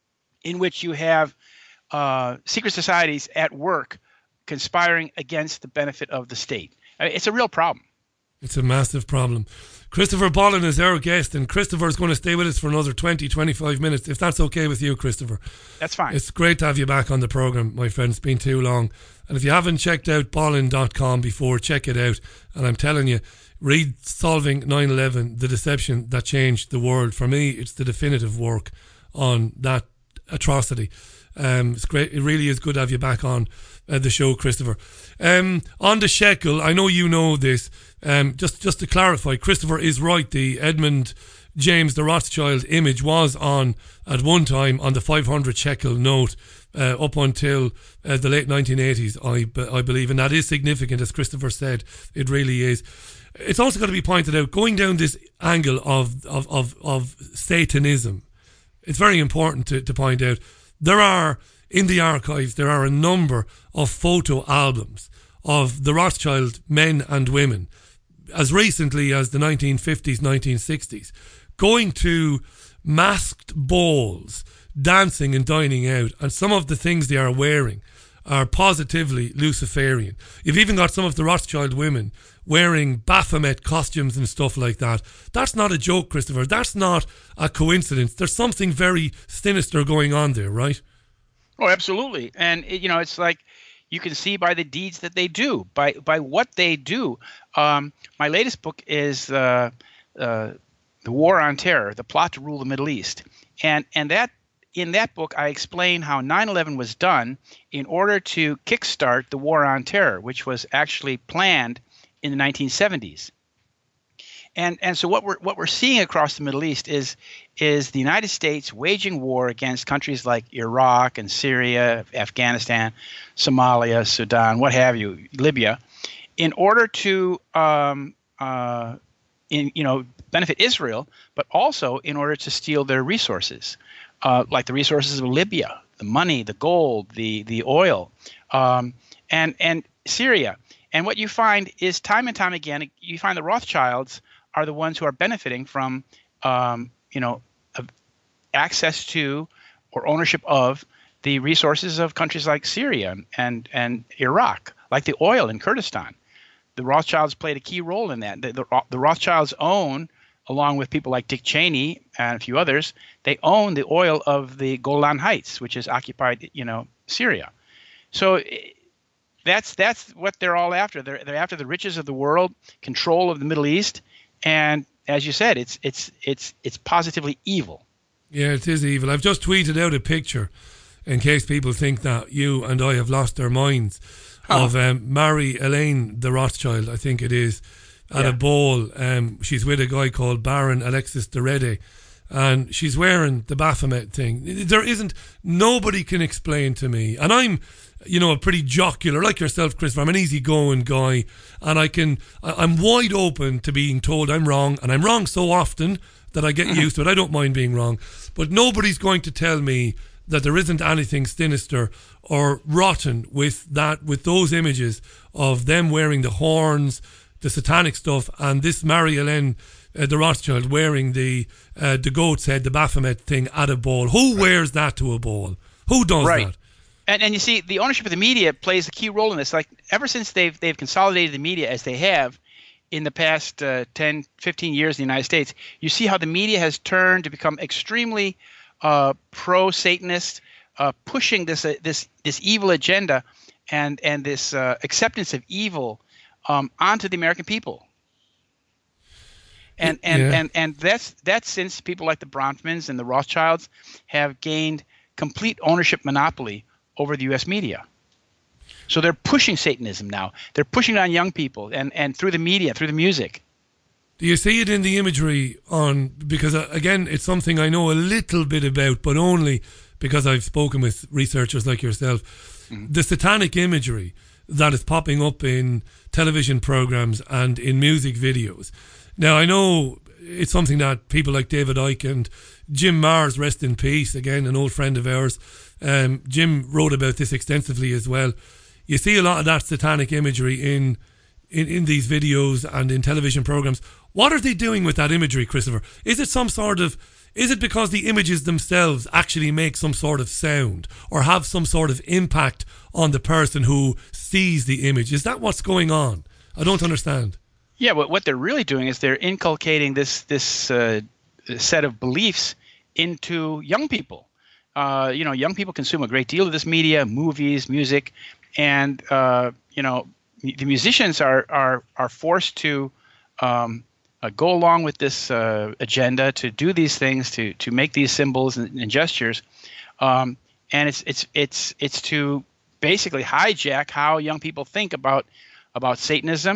in which you have uh, secret societies at work conspiring against the benefit of the state? I mean, it's a real problem. It's a massive problem. Christopher Bollen is our guest, and Christopher is going to stay with us for another twenty, twenty-five minutes, if that's okay with you, Christopher. That's fine. It's great to have you back on the programme, my friend. It's been too long. And if you haven't checked out bollen dot com before, check it out. And I'm telling you, read Solving nine eleven, The Deception That Changed the World. For me, it's the definitive work on that atrocity. Um, it's great. It really is good to have you back on uh, the show, Christopher. Um, on the shekel, I know you know this. Um, just just to clarify, Christopher is right. The Edmund James the Rothschild image was on, at one time, on the five hundred shekel note uh, up until uh, the late nineteen eighties, I, I believe. And that is significant, as Christopher said. It really is. It's also got to be pointed out, going down this angle of, of, of, of Satanism, it's very important to, to point out, there are, in the archives, there are a number of photo albums of the Rothschild men and women, as recently as the nineteen fifties, nineteen sixties, going to masked balls, dancing and dining out, and some of the things they are wearing are positively Luciferian. You've even got some of the Rothschild women wearing Baphomet costumes and stuff like that. That's not a joke, Christopher. That's not a coincidence. There's something very sinister going on there, right? Oh, absolutely. And, it, you know, it's like you can see by the deeds that they do, by by what they do. Um, my latest book is uh, uh, The War on Terror, The Plot to Rule the Middle East. And, and that in that book, I explain how nine eleven was done in order to kickstart the War on Terror, which was actually planned in the nineteen seventies. And and so what we're what we're seeing across the Middle East is is the United States waging war against countries like Iraq and Syria, Afghanistan, Somalia, Sudan, what have you, Libya, in order to um, uh, in you know benefit Israel, but also in order to steal their resources, uh, like the resources of Libya, the money, the gold, the the oil, um, and and Syria. And what you find is time and time again, you find the Rothschilds are the ones who are benefiting from, um, you know, access to or ownership of the resources of countries like Syria and, and Iraq, like the oil in Kurdistan. The Rothschilds played a key role in that. The, the, the Rothschilds own, along with people like Dick Cheney and a few others, they own the oil of the Golan Heights, which is occupied, you know, Syria. So That's that's what they're all after. They're they're after the riches of the world, control of the Middle East, and as you said, it's it's it's it's positively evil. Yeah, it is evil. I've just tweeted out a picture, in case people think that you and I have lost our minds, oh. of um, Marie-Elaine de Rothschild, I think it is, at yeah. a ball. Um, she's with a guy called Baron Alexis de Rede, and she's wearing the Baphomet thing. There isn't, nobody can explain to me, and I'm, you know, a pretty jocular, like yourself, Christopher. I'm an easygoing guy, and I can, I'm wide open to being told I'm wrong, and I'm wrong so often that I get used to it. I don't mind being wrong, but nobody's going to tell me that there isn't anything sinister or rotten with that, with those images of them wearing the horns, the satanic stuff, and this Marie-Elaine uh, de Rothschild wearing the uh, the goat's head, the Baphomet thing at a ball. Who wears that to a ball? Who does right. that? And and you see, the ownership of the media plays a key role in this. Like, ever since they've they've consolidated the media as they have in the past uh, ten, fifteen years in the United States, you see how the media has turned to become extremely uh, pro-Satanist, uh, pushing this uh, this this evil agenda and and this uh, acceptance of evil um, onto the American people. And and, yeah. and and that's that's since people like the Bronfmans and the Rothschilds have gained complete ownership monopoly over the U S media. So they're pushing Satanism now. They're pushing it on young people and, and through the media, through the music. Do you see it in the imagery on, because uh, again, it's something I know a little bit about, but only because I've spoken with researchers like yourself. Mm-hmm. The satanic imagery that is popping up in television programs and in music videos. Now, I know it's something that people like David Icke and Jim Mars, rest in peace, again, an old friend of ours, um, Jim wrote about this extensively as well. You see a lot of that satanic imagery in, in, in these videos and in television programs. What are they doing with that imagery, Christopher? Is it some sort of, is it because the images themselves actually make some sort of sound or have some sort of impact on the person who sees the image? Is that what's going on? I don't understand. Yeah, but what they're really doing is they're inculcating this this uh, set of beliefs into young people. Uh, you know, young people consume a great deal of this media, movies, music, and uh, you know, the musicians are are are forced to um, uh, go along with this uh, agenda, to do these things, to to make these symbols and, and gestures, um, and it's it's it's it's to basically hijack how young people think about about Satanism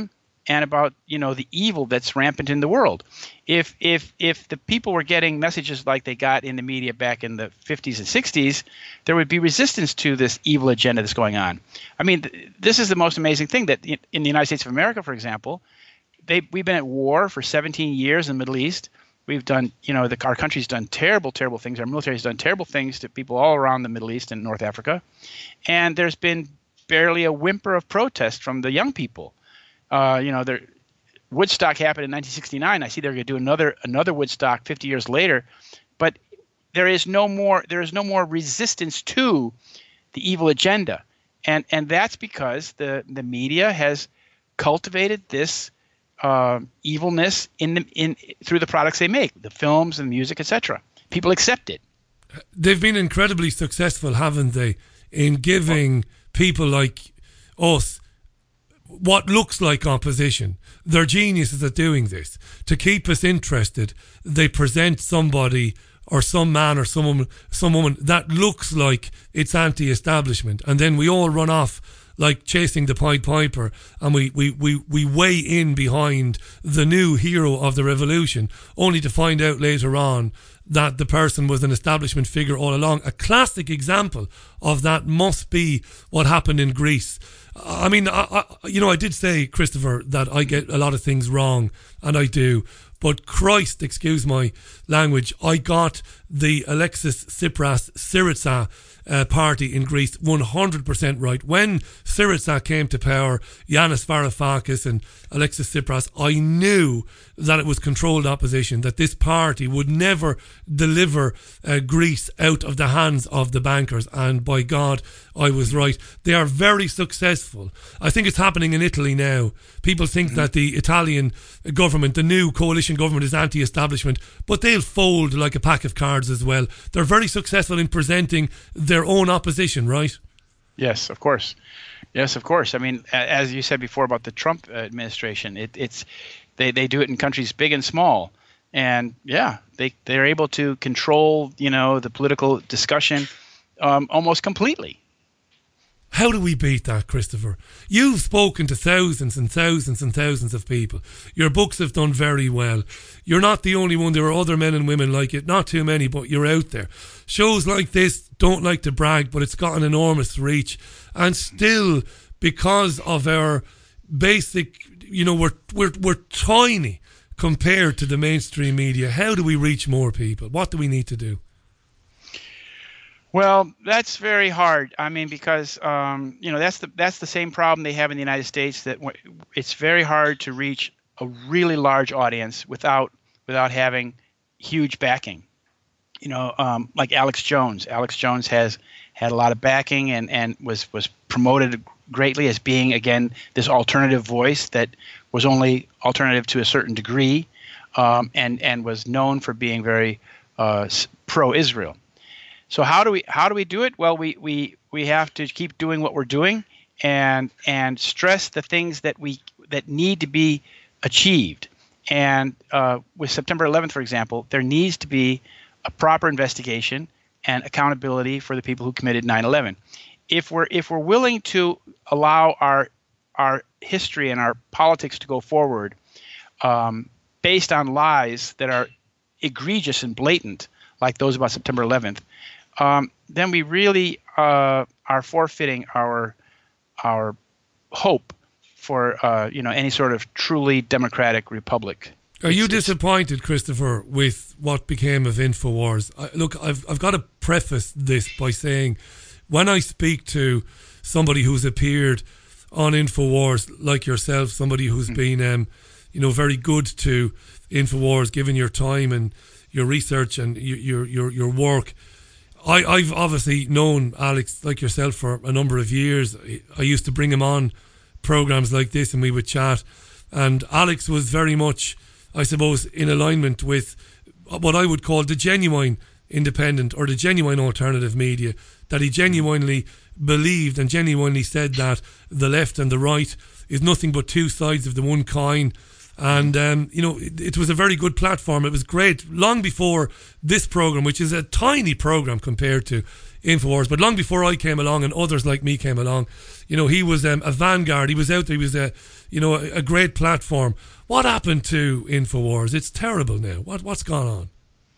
and about, you know, the evil that's rampant in the world. If if if the people were getting messages like they got in the media back in the fifties and sixties, there would be resistance to this evil agenda that's going on. I mean, th- this is the most amazing thing, that in, in the United States of America, for example, they we've been at war for seventeen years in the Middle East. We've done, you know, the, our country's done terrible, terrible things. Our military's done terrible things to people all around the Middle East and North Africa. And there's been barely a whimper of protest from the young people. Uh, you know, there, Woodstock happened in nineteen sixty-nine. I see they're going to do another another Woodstock fifty years later. But there is no more there is no more resistance to the evil agenda. And and that's because the, the media has cultivated this Uh, evilness in the, in through the products they make, the films and music, et cetera. People accept it. They've been incredibly successful, haven't they, in giving people like us what looks like opposition. They're geniuses at doing this. To keep us interested, they present somebody or some man or some woman, some woman that looks like it's anti-establishment, and then we all run off like chasing the Pied Piper, and we, we, we, we weigh in behind the new hero of the revolution, only to find out later on that the person was an establishment figure all along. A classic example of that must be what happened in Greece. I mean, I, I, you know, I did say, Christopher, that I get a lot of things wrong, and I do. But Christ, excuse my language, I got the Alexis Tsipras Syriza Uh, party in Greece one hundred percent right. When Syriza came to power, Yanis Varoufakis and Alexis Tsipras, I knew that it was controlled opposition, that this party would never deliver uh, Greece out of the hands of the bankers, and by God, I was right. They are very successful. I think it's happening in Italy now. People think mm-hmm. that the Italian government, the new coalition government, is anti-establishment, but they'll fold like a pack of cards as well. They're very successful in presenting their own opposition, right? Yes, of course. Yes, of course. I mean, as you said before about the Trump administration, it, it's they, they do it in countries big and small. And yeah, they, they're able to control, you know, the political discussion um, almost completely. How do we beat that, Christopher? You've spoken to thousands and thousands and thousands of people. Your books have done very well. You're not the only one. There are other men and women like it. Not too many, but you're out there. Shows like this don't like to brag, but it's got an enormous reach. And still, because of our basic, you know, we're we're we're tiny compared to the mainstream media. How do we reach more people? What do we need to do? Well, that's very hard. I mean, because um, you know, that's the that's the same problem they have in the United States. That it's very hard to reach a really large audience without without having huge backing. You know, um, like Alex Jones. Alex Jones has had a lot of backing and, and was was promoted greatly as being, again, this alternative voice that was only alternative to a certain degree, um, and and was known for being very uh, pro-Israel. So how do we how do we do it? Well, we, we, we have to keep doing what we're doing and and stress the things that we that need to be achieved. And uh, with September eleventh, for example, there needs to be a proper investigation and accountability for the people who committed nine eleven. If we're if we're willing to allow our our history and our politics to go forward um, based on lies that are egregious and blatant, like those about September eleventh, um, then we really uh, are forfeiting our our hope for uh, you know any sort of truly democratic republic. Are you disappointed, Christopher, with what became of InfoWars? I, look, I've I've got to preface this by saying, when I speak to somebody who's appeared on InfoWars, like yourself, somebody who's mm-hmm. been, um, you know, very good to InfoWars, given your time and your research and your your your work. I, I've obviously known Alex, like yourself, for a number of years. I used to bring him on programs like this and we would chat. And Alex was very much, I suppose, in alignment with what I would call the genuine independent or the genuine alternative media, that he genuinely believed and genuinely said that the left and the right is nothing but two sides of the one coin. And, um, you know, it, it was a very good platform. It was great long before this program, which is a tiny program compared to InfoWars. But long before I came along and others like me came along, you know, he was um, a vanguard. He was out there. He was a, you know, a, a great platform. What happened to InfoWars? It's terrible now. What what's gone on?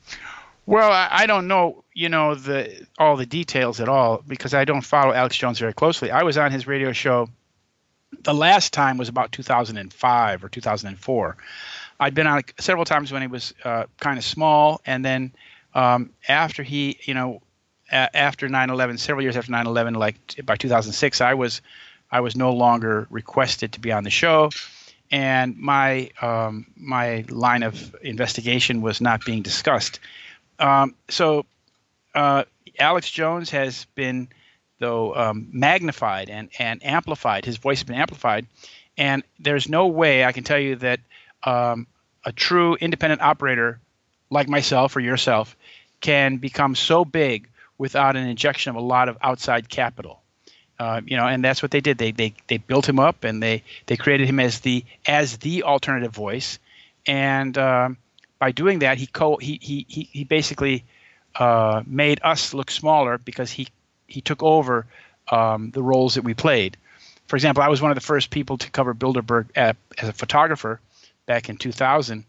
Well, I, I don't know, you know, the all the details at all because I don't follow Alex Jones very closely. I was on his radio show. The last time was about two thousand five or two thousand four. I'd been on it several times when he was uh, kind of small, and then um, after he, you know, a- after nine eleven, several years after nine eleven, like t- by two thousand six, I was, I was no longer requested to be on the show, and my um, my line of investigation was not being discussed. Um, so uh, Alex Jones has been, though, um, magnified and, and amplified. His voice has been amplified. And there's no way I can tell you that um, a true independent operator like myself or yourself can become so big without an injection of a lot of outside capital. Uh, you know, and that's what they did. They they they built him up and they they created him as the as the alternative voice. And um, by doing that, he co he he he, he basically uh, made us look smaller because he he took over um, the roles that we played. For example, I was one of the first people to cover Bilderberg at, as a photographer back in two thousand.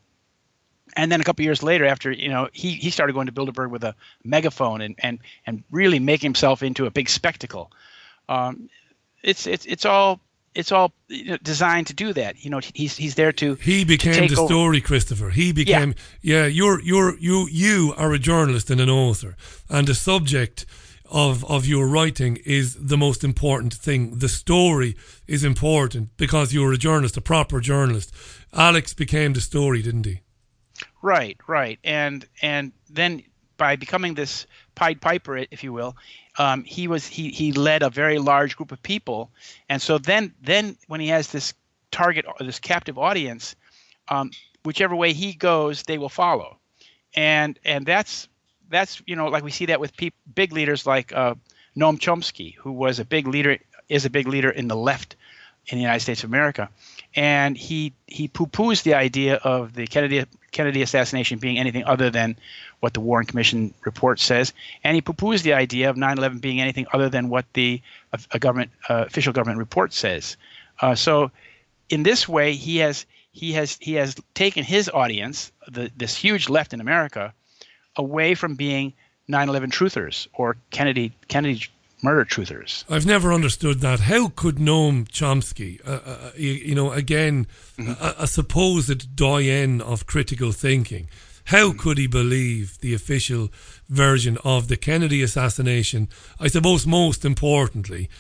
And then a couple of years later, after, you know, he, he started going to Bilderberg with a megaphone and, and, and really making himself into a big spectacle. Um, it's it's it's all it's all designed to do that. You know, he's he's there to He became to take the over. story, Christopher. He became yeah. yeah. You're you're you you are a journalist and an author, and the subject of of your writing is the most important thing. The story is important because you're a journalist, a proper journalist. Alex became the story, didn't he? Right, right, and and then by becoming this Pied Piper, if you will, um, he was he he led a very large group of people, and so then then when he has this target, this captive audience, um, whichever way he goes, they will follow, and and that's that's you know like we see that with peop- big leaders like uh, Noam Chomsky, who was a big leader, is a big leader in the left in the United States of America, and he he poo-poos the idea of the Kennedy Kennedy assassination being anything other than what the Warren Commission report says, and he poo-poos the idea of nine eleven being anything other than what the a, a government uh, official government report says. Uh, so, in this way, he has he has he has taken his audience, the, this huge left in America, away from being nine eleven truthers or Kennedy Kennedy murder truthers. I've never understood that. How could Noam Chomsky, uh, uh, you, you know, again, mm-hmm. a, a supposed doyen of critical thinking, how mm-hmm. could he believe the official version of the Kennedy assassination? I suppose most importantly,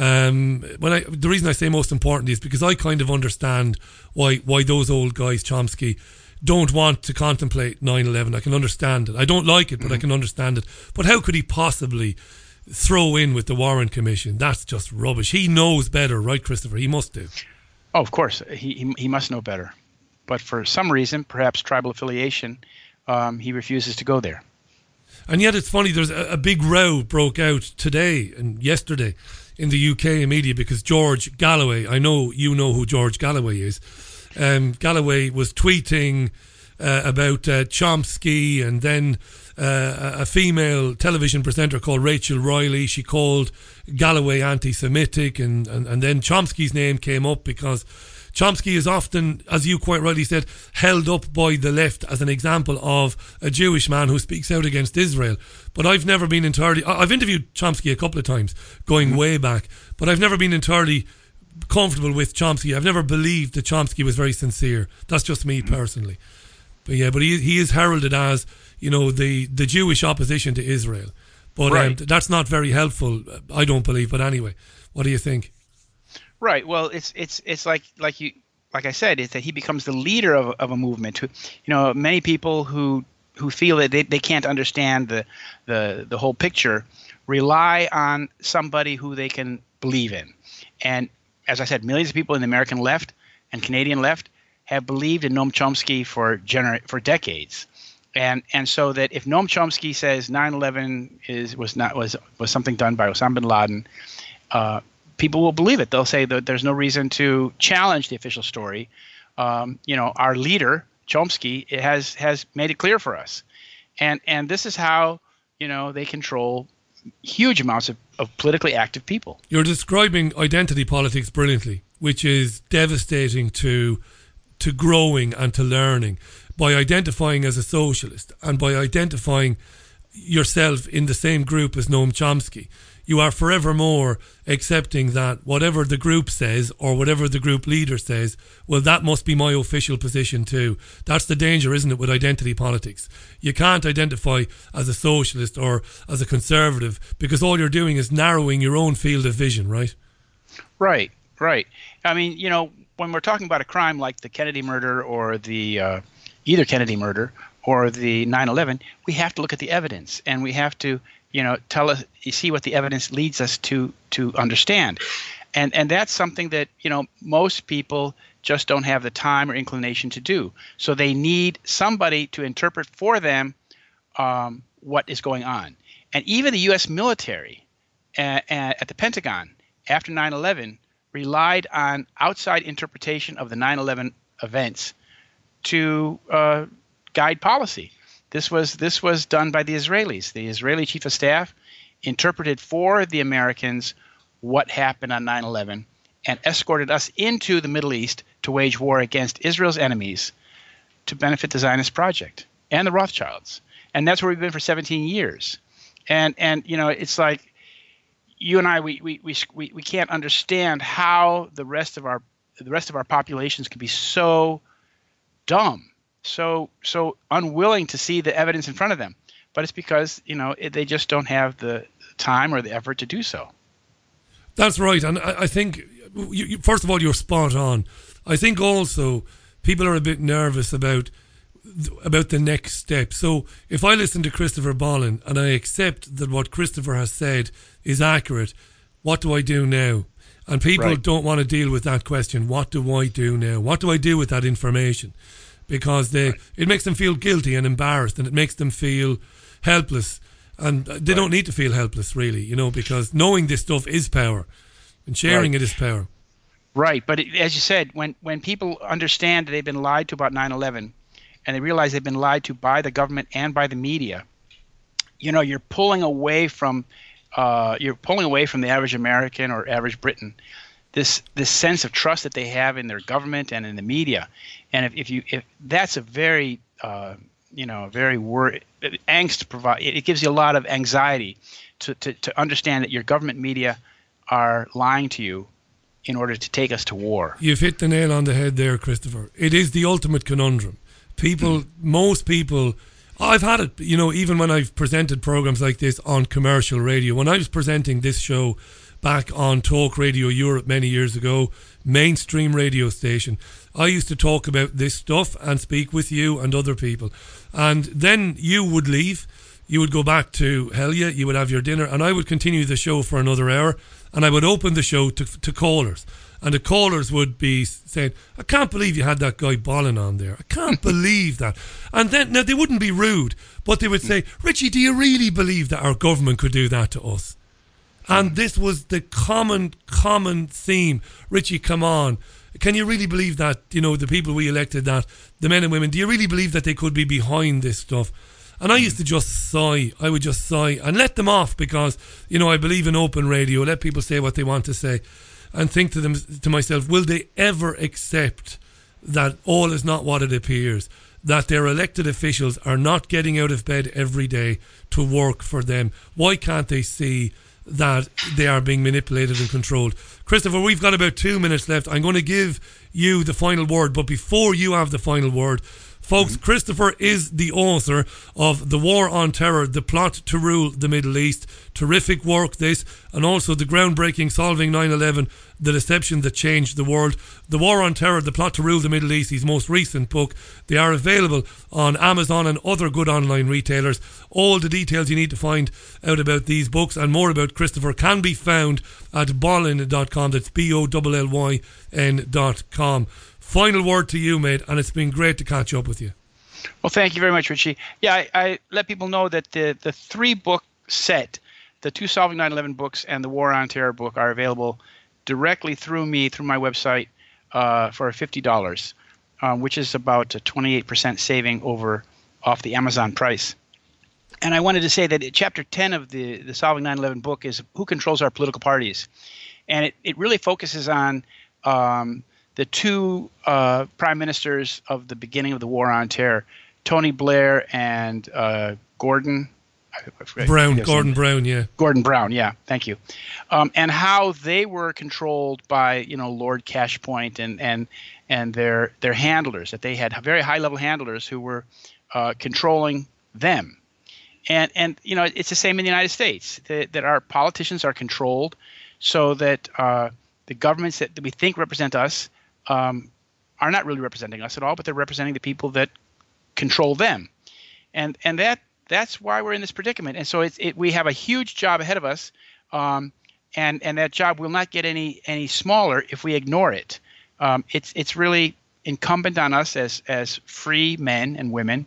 um, when I the reason I say most importantly is because I kind of understand why why those old guys, Chomsky, don't want to contemplate nine eleven. I can understand it. I don't like it, but mm-hmm. I can understand it. But how could he possibly throw in with the Warren Commission? That's just rubbish. He knows better, right, Christopher? He must do. Oh, of course. He he, he must know better. But for some reason, perhaps tribal affiliation, um, he refuses to go there. And yet it's funny, there's a, a big row broke out today and yesterday in the U K media because George Galloway, I know you know who George Galloway is, um, Galloway was tweeting uh, about uh, Chomsky, and then Uh, a female television presenter called Rachel Riley, she called Galloway anti-Semitic, and, and, and then Chomsky's name came up because Chomsky is often, as you quite rightly said, held up by the left as an example of a Jewish man who speaks out against Israel. But I've never been entirely... I've interviewed Chomsky a couple of times, going mm-hmm. way back, but I've never been entirely comfortable with Chomsky. I've never believed that Chomsky was very sincere. That's just me mm-hmm. personally. But yeah, but he he is heralded as, you know, the, the Jewish opposition to Israel. But right. um, that's not very helpful, I don't believe. But anyway, what do you think? Right. Well, it's it's it's like like you like I said, is that he becomes the leader of of a movement. Who, you know, many people who who feel that they, they can't understand the the the whole picture rely on somebody who they can believe in. And as I said, millions of people in the American left and Canadian left have believed in Noam Chomsky for gener- for decades. And and so that if Noam Chomsky says nine eleven is was not was was something done by Osama bin Laden, uh, people will believe it. They'll say that there's no reason to challenge the official story. Um, you know, our leader Chomsky has has made it clear for us, and and this is how, you know, they control huge amounts of, of politically active people. You're describing identity politics brilliantly, which is devastating to to growing and to learning. By identifying as a socialist and by identifying yourself in the same group as Noam Chomsky, you are forevermore accepting that whatever the group says or whatever the group leader says, well, that must be my official position too. That's the danger, isn't it, with identity politics? You can't identify as a socialist or as a conservative because all you're doing is narrowing your own field of vision, right? Right, right. I mean, you know, when we're talking about a crime like the Kennedy murder or the uh, either Kennedy murder or the nine eleven, we have to look at the evidence and we have to, you know, tell us, you see what the evidence leads us to to understand. And and that's something that, you know, most people just don't have the time or inclination to do. So they need somebody to interpret for them um, what is going on. And even the U S military uh, at the Pentagon after nine eleven relied on outside interpretation of the nine eleven events to uh, guide policy. This was this was done by the Israelis. The Israeli chief of staff interpreted for the Americans what happened on nine eleven and escorted us into the Middle East to wage war against Israel's enemies to benefit the Zionist project and the Rothschilds. And that's where we've been for seventeen years. And and you know, it's like you and I we we we we can't understand how the rest of our the rest of our populations can be so dumb, so so unwilling to see the evidence in front of them. But it's because, you know, it, they just don't have the time or the effort to do so. That's right. And I, I think, you, you, first of all, you're spot on. I think also people are a bit nervous about about the next step. So if I listen to Christopher Bollen and I accept that what Christopher has said is accurate, what do I do now? And people right. don't want to deal with that question. What do I do now? What do I do with that information? Because they right. it makes them feel guilty and embarrassed, and it makes them feel helpless. And they right. don't need to feel helpless, really, you know, because knowing this stuff is power, and sharing right. it is power. Right, but it, as you said, when, when people understand that they've been lied to about nine eleven, and they realize they've been lied to by the government and by the media, you know, you're pulling away from uh, you're pulling away from the average American or average Briton this this sense of trust that they have in their government and in the media. And if, if you if that's a very uh, you know very wor- angst provide it gives you a lot of anxiety to, to to understand that your government media are lying to you in order to take us to war. You've hit the nail on the head there, Christopher. It is the ultimate conundrum. People, mm. most people, I've had it, you know, even when I've presented programs like this on commercial radio. When I was presenting this show back on Talk Radio Europe many years ago, mainstream radio station, I used to talk about this stuff and speak with you and other people. And then you would leave, you would go back to Helya, you would have your dinner, and I would continue the show for another hour, and I would open the show to, to callers. And the callers would be saying, I can't believe you had that guy Bollen on there. I can't believe that. And then, now they wouldn't be rude, but they would say, Richie, do you really believe that our government could do that to us? And this was the common, common theme. Richie, come on. Can you really believe that, you know, the people we elected, that the men and women, do you really believe that they could be behind this stuff? And I used to just sigh. I would just sigh and let them off because, you know, I believe in open radio. Let people say what they want to say. And think to them, to myself, will they ever accept that all is not what it appears? That their elected officials are not getting out of bed every day to work for them? Why can't they see that they are being manipulated and controlled? Christopher, we've got about two minutes left. I'm going to give you the final word, but before you have the final word, folks, mm-hmm. Christopher is the author of The War on Terror, The Plot to Rule the Middle East. Terrific work, this, and also the groundbreaking Solving nine eleven, The Deception That Changed the World. The War on Terror, The Plot to Rule the Middle East, his most recent book. They are available on Amazon and other good online retailers. All the details you need to find out about these books and more about Christopher can be found at bollen dot com. That's B O L L Y N dot com. Final word to you, mate, and it's been great to catch up with you. Well, thank you very much, Richie. Yeah, I, I let people know that the, the three-book set, the two Solving nine eleven books and the War on Terror book, are available directly through me, through my website, uh, for fifty dollars, um, which is about a twenty-eight percent saving over off the Amazon price. and I wanted to say that chapter ten of the, the Solving nine eleven book is who controls our political parties. And it, it really focuses on um, the two uh, prime ministers of the beginning of the war on terror, Tony Blair and uh, Gordon Brown, Gordon Brown, yeah. Gordon Brown, yeah, thank you. Um, and how they were controlled by, you know, Lord Cashpoint and and and their their handlers, that they had very high-level handlers who were uh, controlling them. And, and you know, it's the same in the United States, that, that our politicians are controlled so that uh, the governments that, that we think represent us um, are not really representing us at all, but they're representing the people that control them. And and that that's why we're in this predicament. And so it's, it, we have a huge job ahead of us, um, and, and that job will not get any any smaller if we ignore it. Um, it's it's really incumbent on us as as free men and women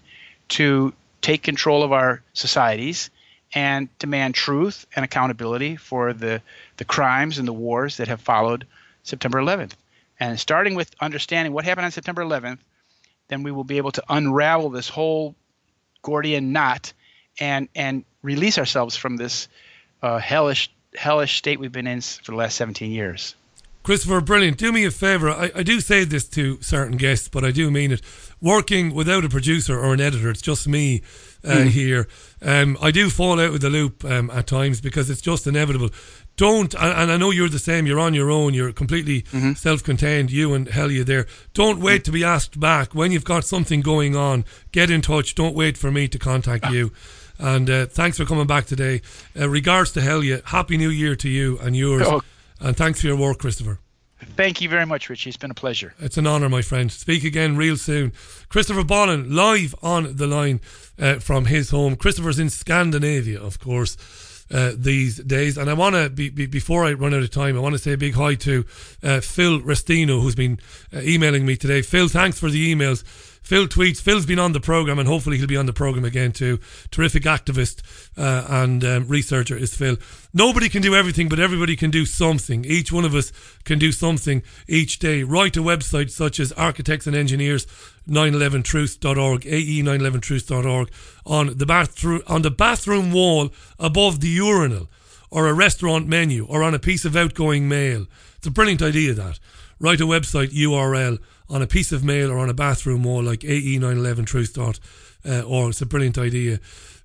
to take control of our societies and demand truth and accountability for the, the crimes and the wars that have followed September eleventh. And starting with understanding what happened on September eleventh, then we will be able to unravel this whole Gordian knot and and release ourselves from this uh, hellish hellish state we've been in for the last seventeen years. Christopher, brilliant. Do me a favour. I, I do say this to certain guests, but I do mean it. Working without a producer or an editor, it's just me uh, mm. here. Um, I do fall out of the loop um, at times because it's just inevitable. Don't, and, and I know you're the same, you're on your own, you're completely mm-hmm. self-contained, you and Helia there. Don't wait to be asked back. When you've got something going on, get in touch. Don't wait for me to contact ah. you. And uh, thanks for coming back today. Uh, regards to Helia, Happy New Year to you and yours. Oh. And thanks for your work, Christopher. Thank you very much, Richie. It's been a pleasure. It's an honour, my friend. Speak again real soon. Christopher Bollen, live on the line uh, from his home. Christopher's in Scandinavia, of course, uh, these days. And I want to, be, be, before I run out of time, I want to say a big hi to uh, Phil Restino, who's been uh, emailing me today. Phil, thanks for the emails. Phil tweets, Phil's been on the programme and hopefully he'll be on the programme again too. Terrific activist uh, and um, researcher is Phil. Nobody can do everything, but everybody can do something. Each one of us can do something each day. Write a website such as Architects and Engineers nine eleven truth dot org, A E nine eleven truth dot org, on the bathroom on the bathroom wall above the urinal, or a restaurant menu, or on a piece of outgoing mail. It's a brilliant idea, that. Write a website U R L on a piece of mail or on a bathroom wall like A E nine eleven truth dot org. It's a brilliant idea.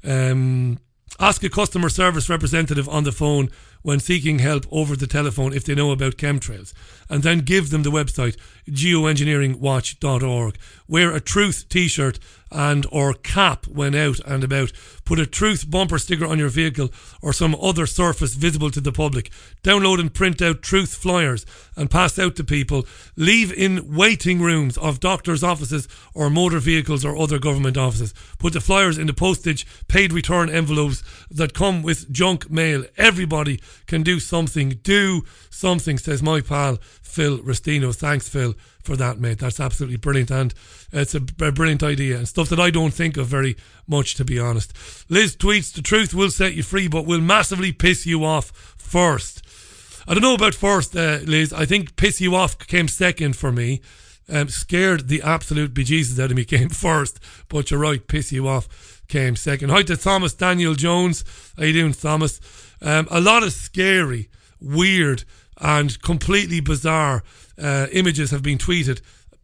Um, ask a customer service representative on the phone when seeking help over the telephone if they know about chemtrails, and then give them the website geoengineering watch dot org. Wear a truth t-shirt and or cap when out and about. Put a truth bumper sticker on your vehicle or some other surface visible to the public. Download and print out truth flyers and pass out to people. Leave in waiting rooms of doctors' offices or motor vehicles or other government offices. Put the flyers in the postage paid return envelopes that come with junk mail. Everybody can do something. Do something, says my pal Phil Restino. Thanks, Phil, for that, mate. That's absolutely brilliant, and it's a, a brilliant idea and stuff that I don't think of very much, to be honest. Liz tweets, the truth will set you free but will massively piss you off first. I don't know about first, uh, Liz. I think piss you off came second for me. Um, scared the absolute bejesus out of me came first, but you're right, piss you off came second. Hi to Thomas Daniel Jones. How you doing, Thomas? Um, a lot of scary, weird and completely bizarre uh, images have been tweeted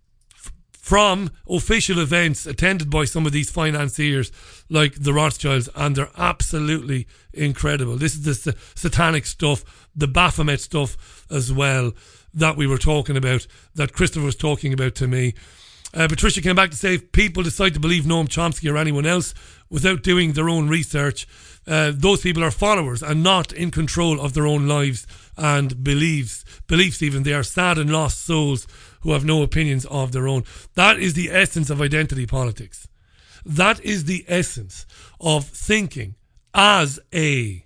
f- from official events attended by some of these financiers like the Rothschilds, and they're absolutely incredible. This is the sa- satanic stuff, the Baphomet stuff as well that we were talking about, that Christopher was talking about to me. Uh, Patricia came back to say, if people decide to believe Noam Chomsky or anyone else without doing their own research, uh, those people are followers and not in control of their own lives and beliefs. Beliefs even. They are sad and lost souls who have no opinions of their own. That is the essence of identity politics. That is the essence of thinking as a...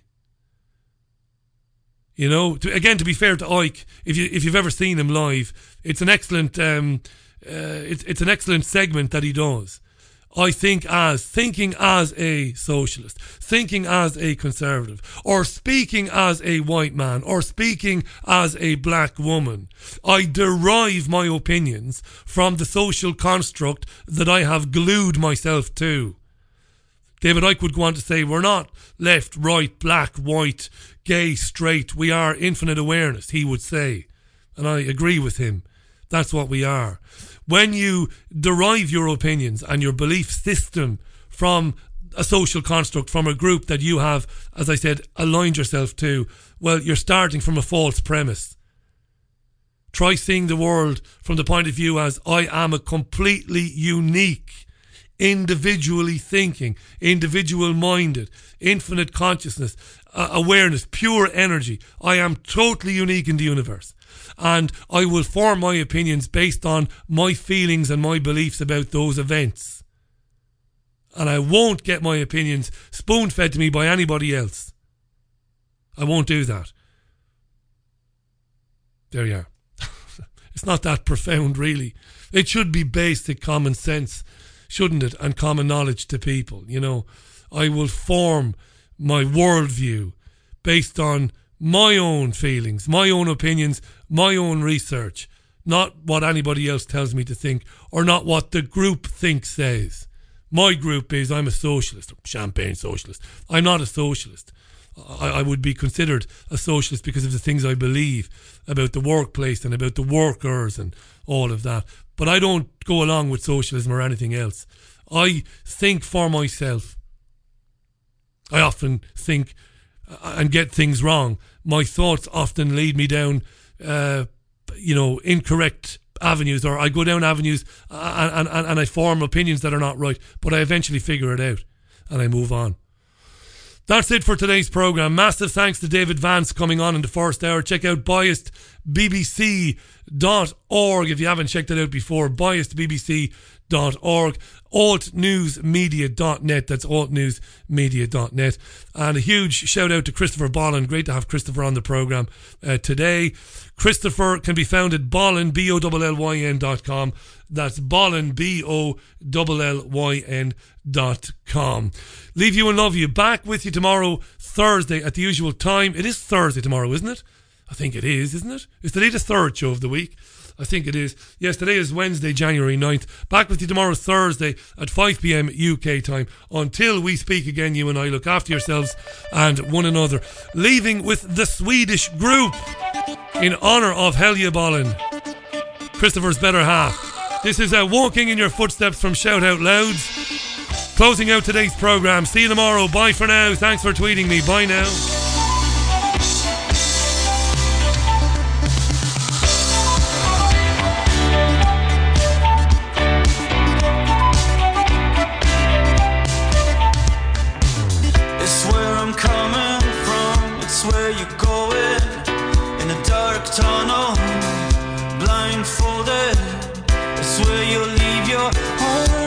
You know, to, again, to be fair to Ike, if you if you've ever seen him live, it's an excellent um, uh, it's it's an excellent segment that he does. I think as thinking as a socialist, thinking as a conservative, or speaking as a white man, or speaking as a black woman. I derive my opinions from the social construct that I have glued myself to. David Icke would go on to say, we're not left, right, black, white, gay, straight. We are infinite awareness, he would say. And I agree with him. That's what we are. When you derive your opinions and your belief system from a social construct, from a group that you have, as I said, aligned yourself to, well, you're starting from a false premise. Try seeing the world from the point of view as I am a completely unique, individually thinking, individual minded, infinite consciousness, uh, awareness, pure energy. I am totally unique in the universe. And I will form my opinions based on my feelings and my beliefs about those events. And I won't get my opinions spoon-fed to me by anybody else. I won't do that. There you are. It's not that profound, really. It should be basic common sense, shouldn't it? And common knowledge to people. You know, I will form my worldview based on my own feelings, my own opinions, my own research, not what anybody else tells me to think, or not what the group thinks says. My group is, I'm a socialist, champagne socialist. I'm not a socialist. I, I would be considered a socialist because of the things I believe about the workplace and about the workers and all of that. But I don't go along with socialism or anything else. I think for myself. I often think and get things wrong. My thoughts often lead me down, uh, you know, incorrect avenues, or I go down avenues and, and, and I form opinions that are not right, but I eventually figure it out and I move on. That's it for today's programme. Massive thanks to David Vance coming on in the first hour. Check out biased b b c dot org if you haven't checked it out before. biased b b c dot org. alt news media dot net. That's alt news media dot net. And a huge shout out to Christopher Bollin. Great to have Christopher on the programme uh, today. Christopher can be found at Bollin, B O L L Y N dot com. That's Bollin, B O L L Y N dot com. Leave you and love you. Back with you tomorrow, Thursday, at the usual time. It is Thursday tomorrow, isn't it? I think it is, isn't it? Is today the third show of the week? I think it is. Yes, today is Wednesday, January ninth. Back with you tomorrow, Thursday, at five p.m. U K time. Until we speak again, you and I, look after yourselves and one another. Leaving with the Swedish group in honour of Helge Bollin, Christopher's better half. This is uh, Walking in Your Footsteps from Shout Out Louds. Closing out today's programme. See you tomorrow. Bye for now. Thanks for tweeting me. Bye now. Where you're going in a dark tunnel, blindfolded. It's where you'll leave your home.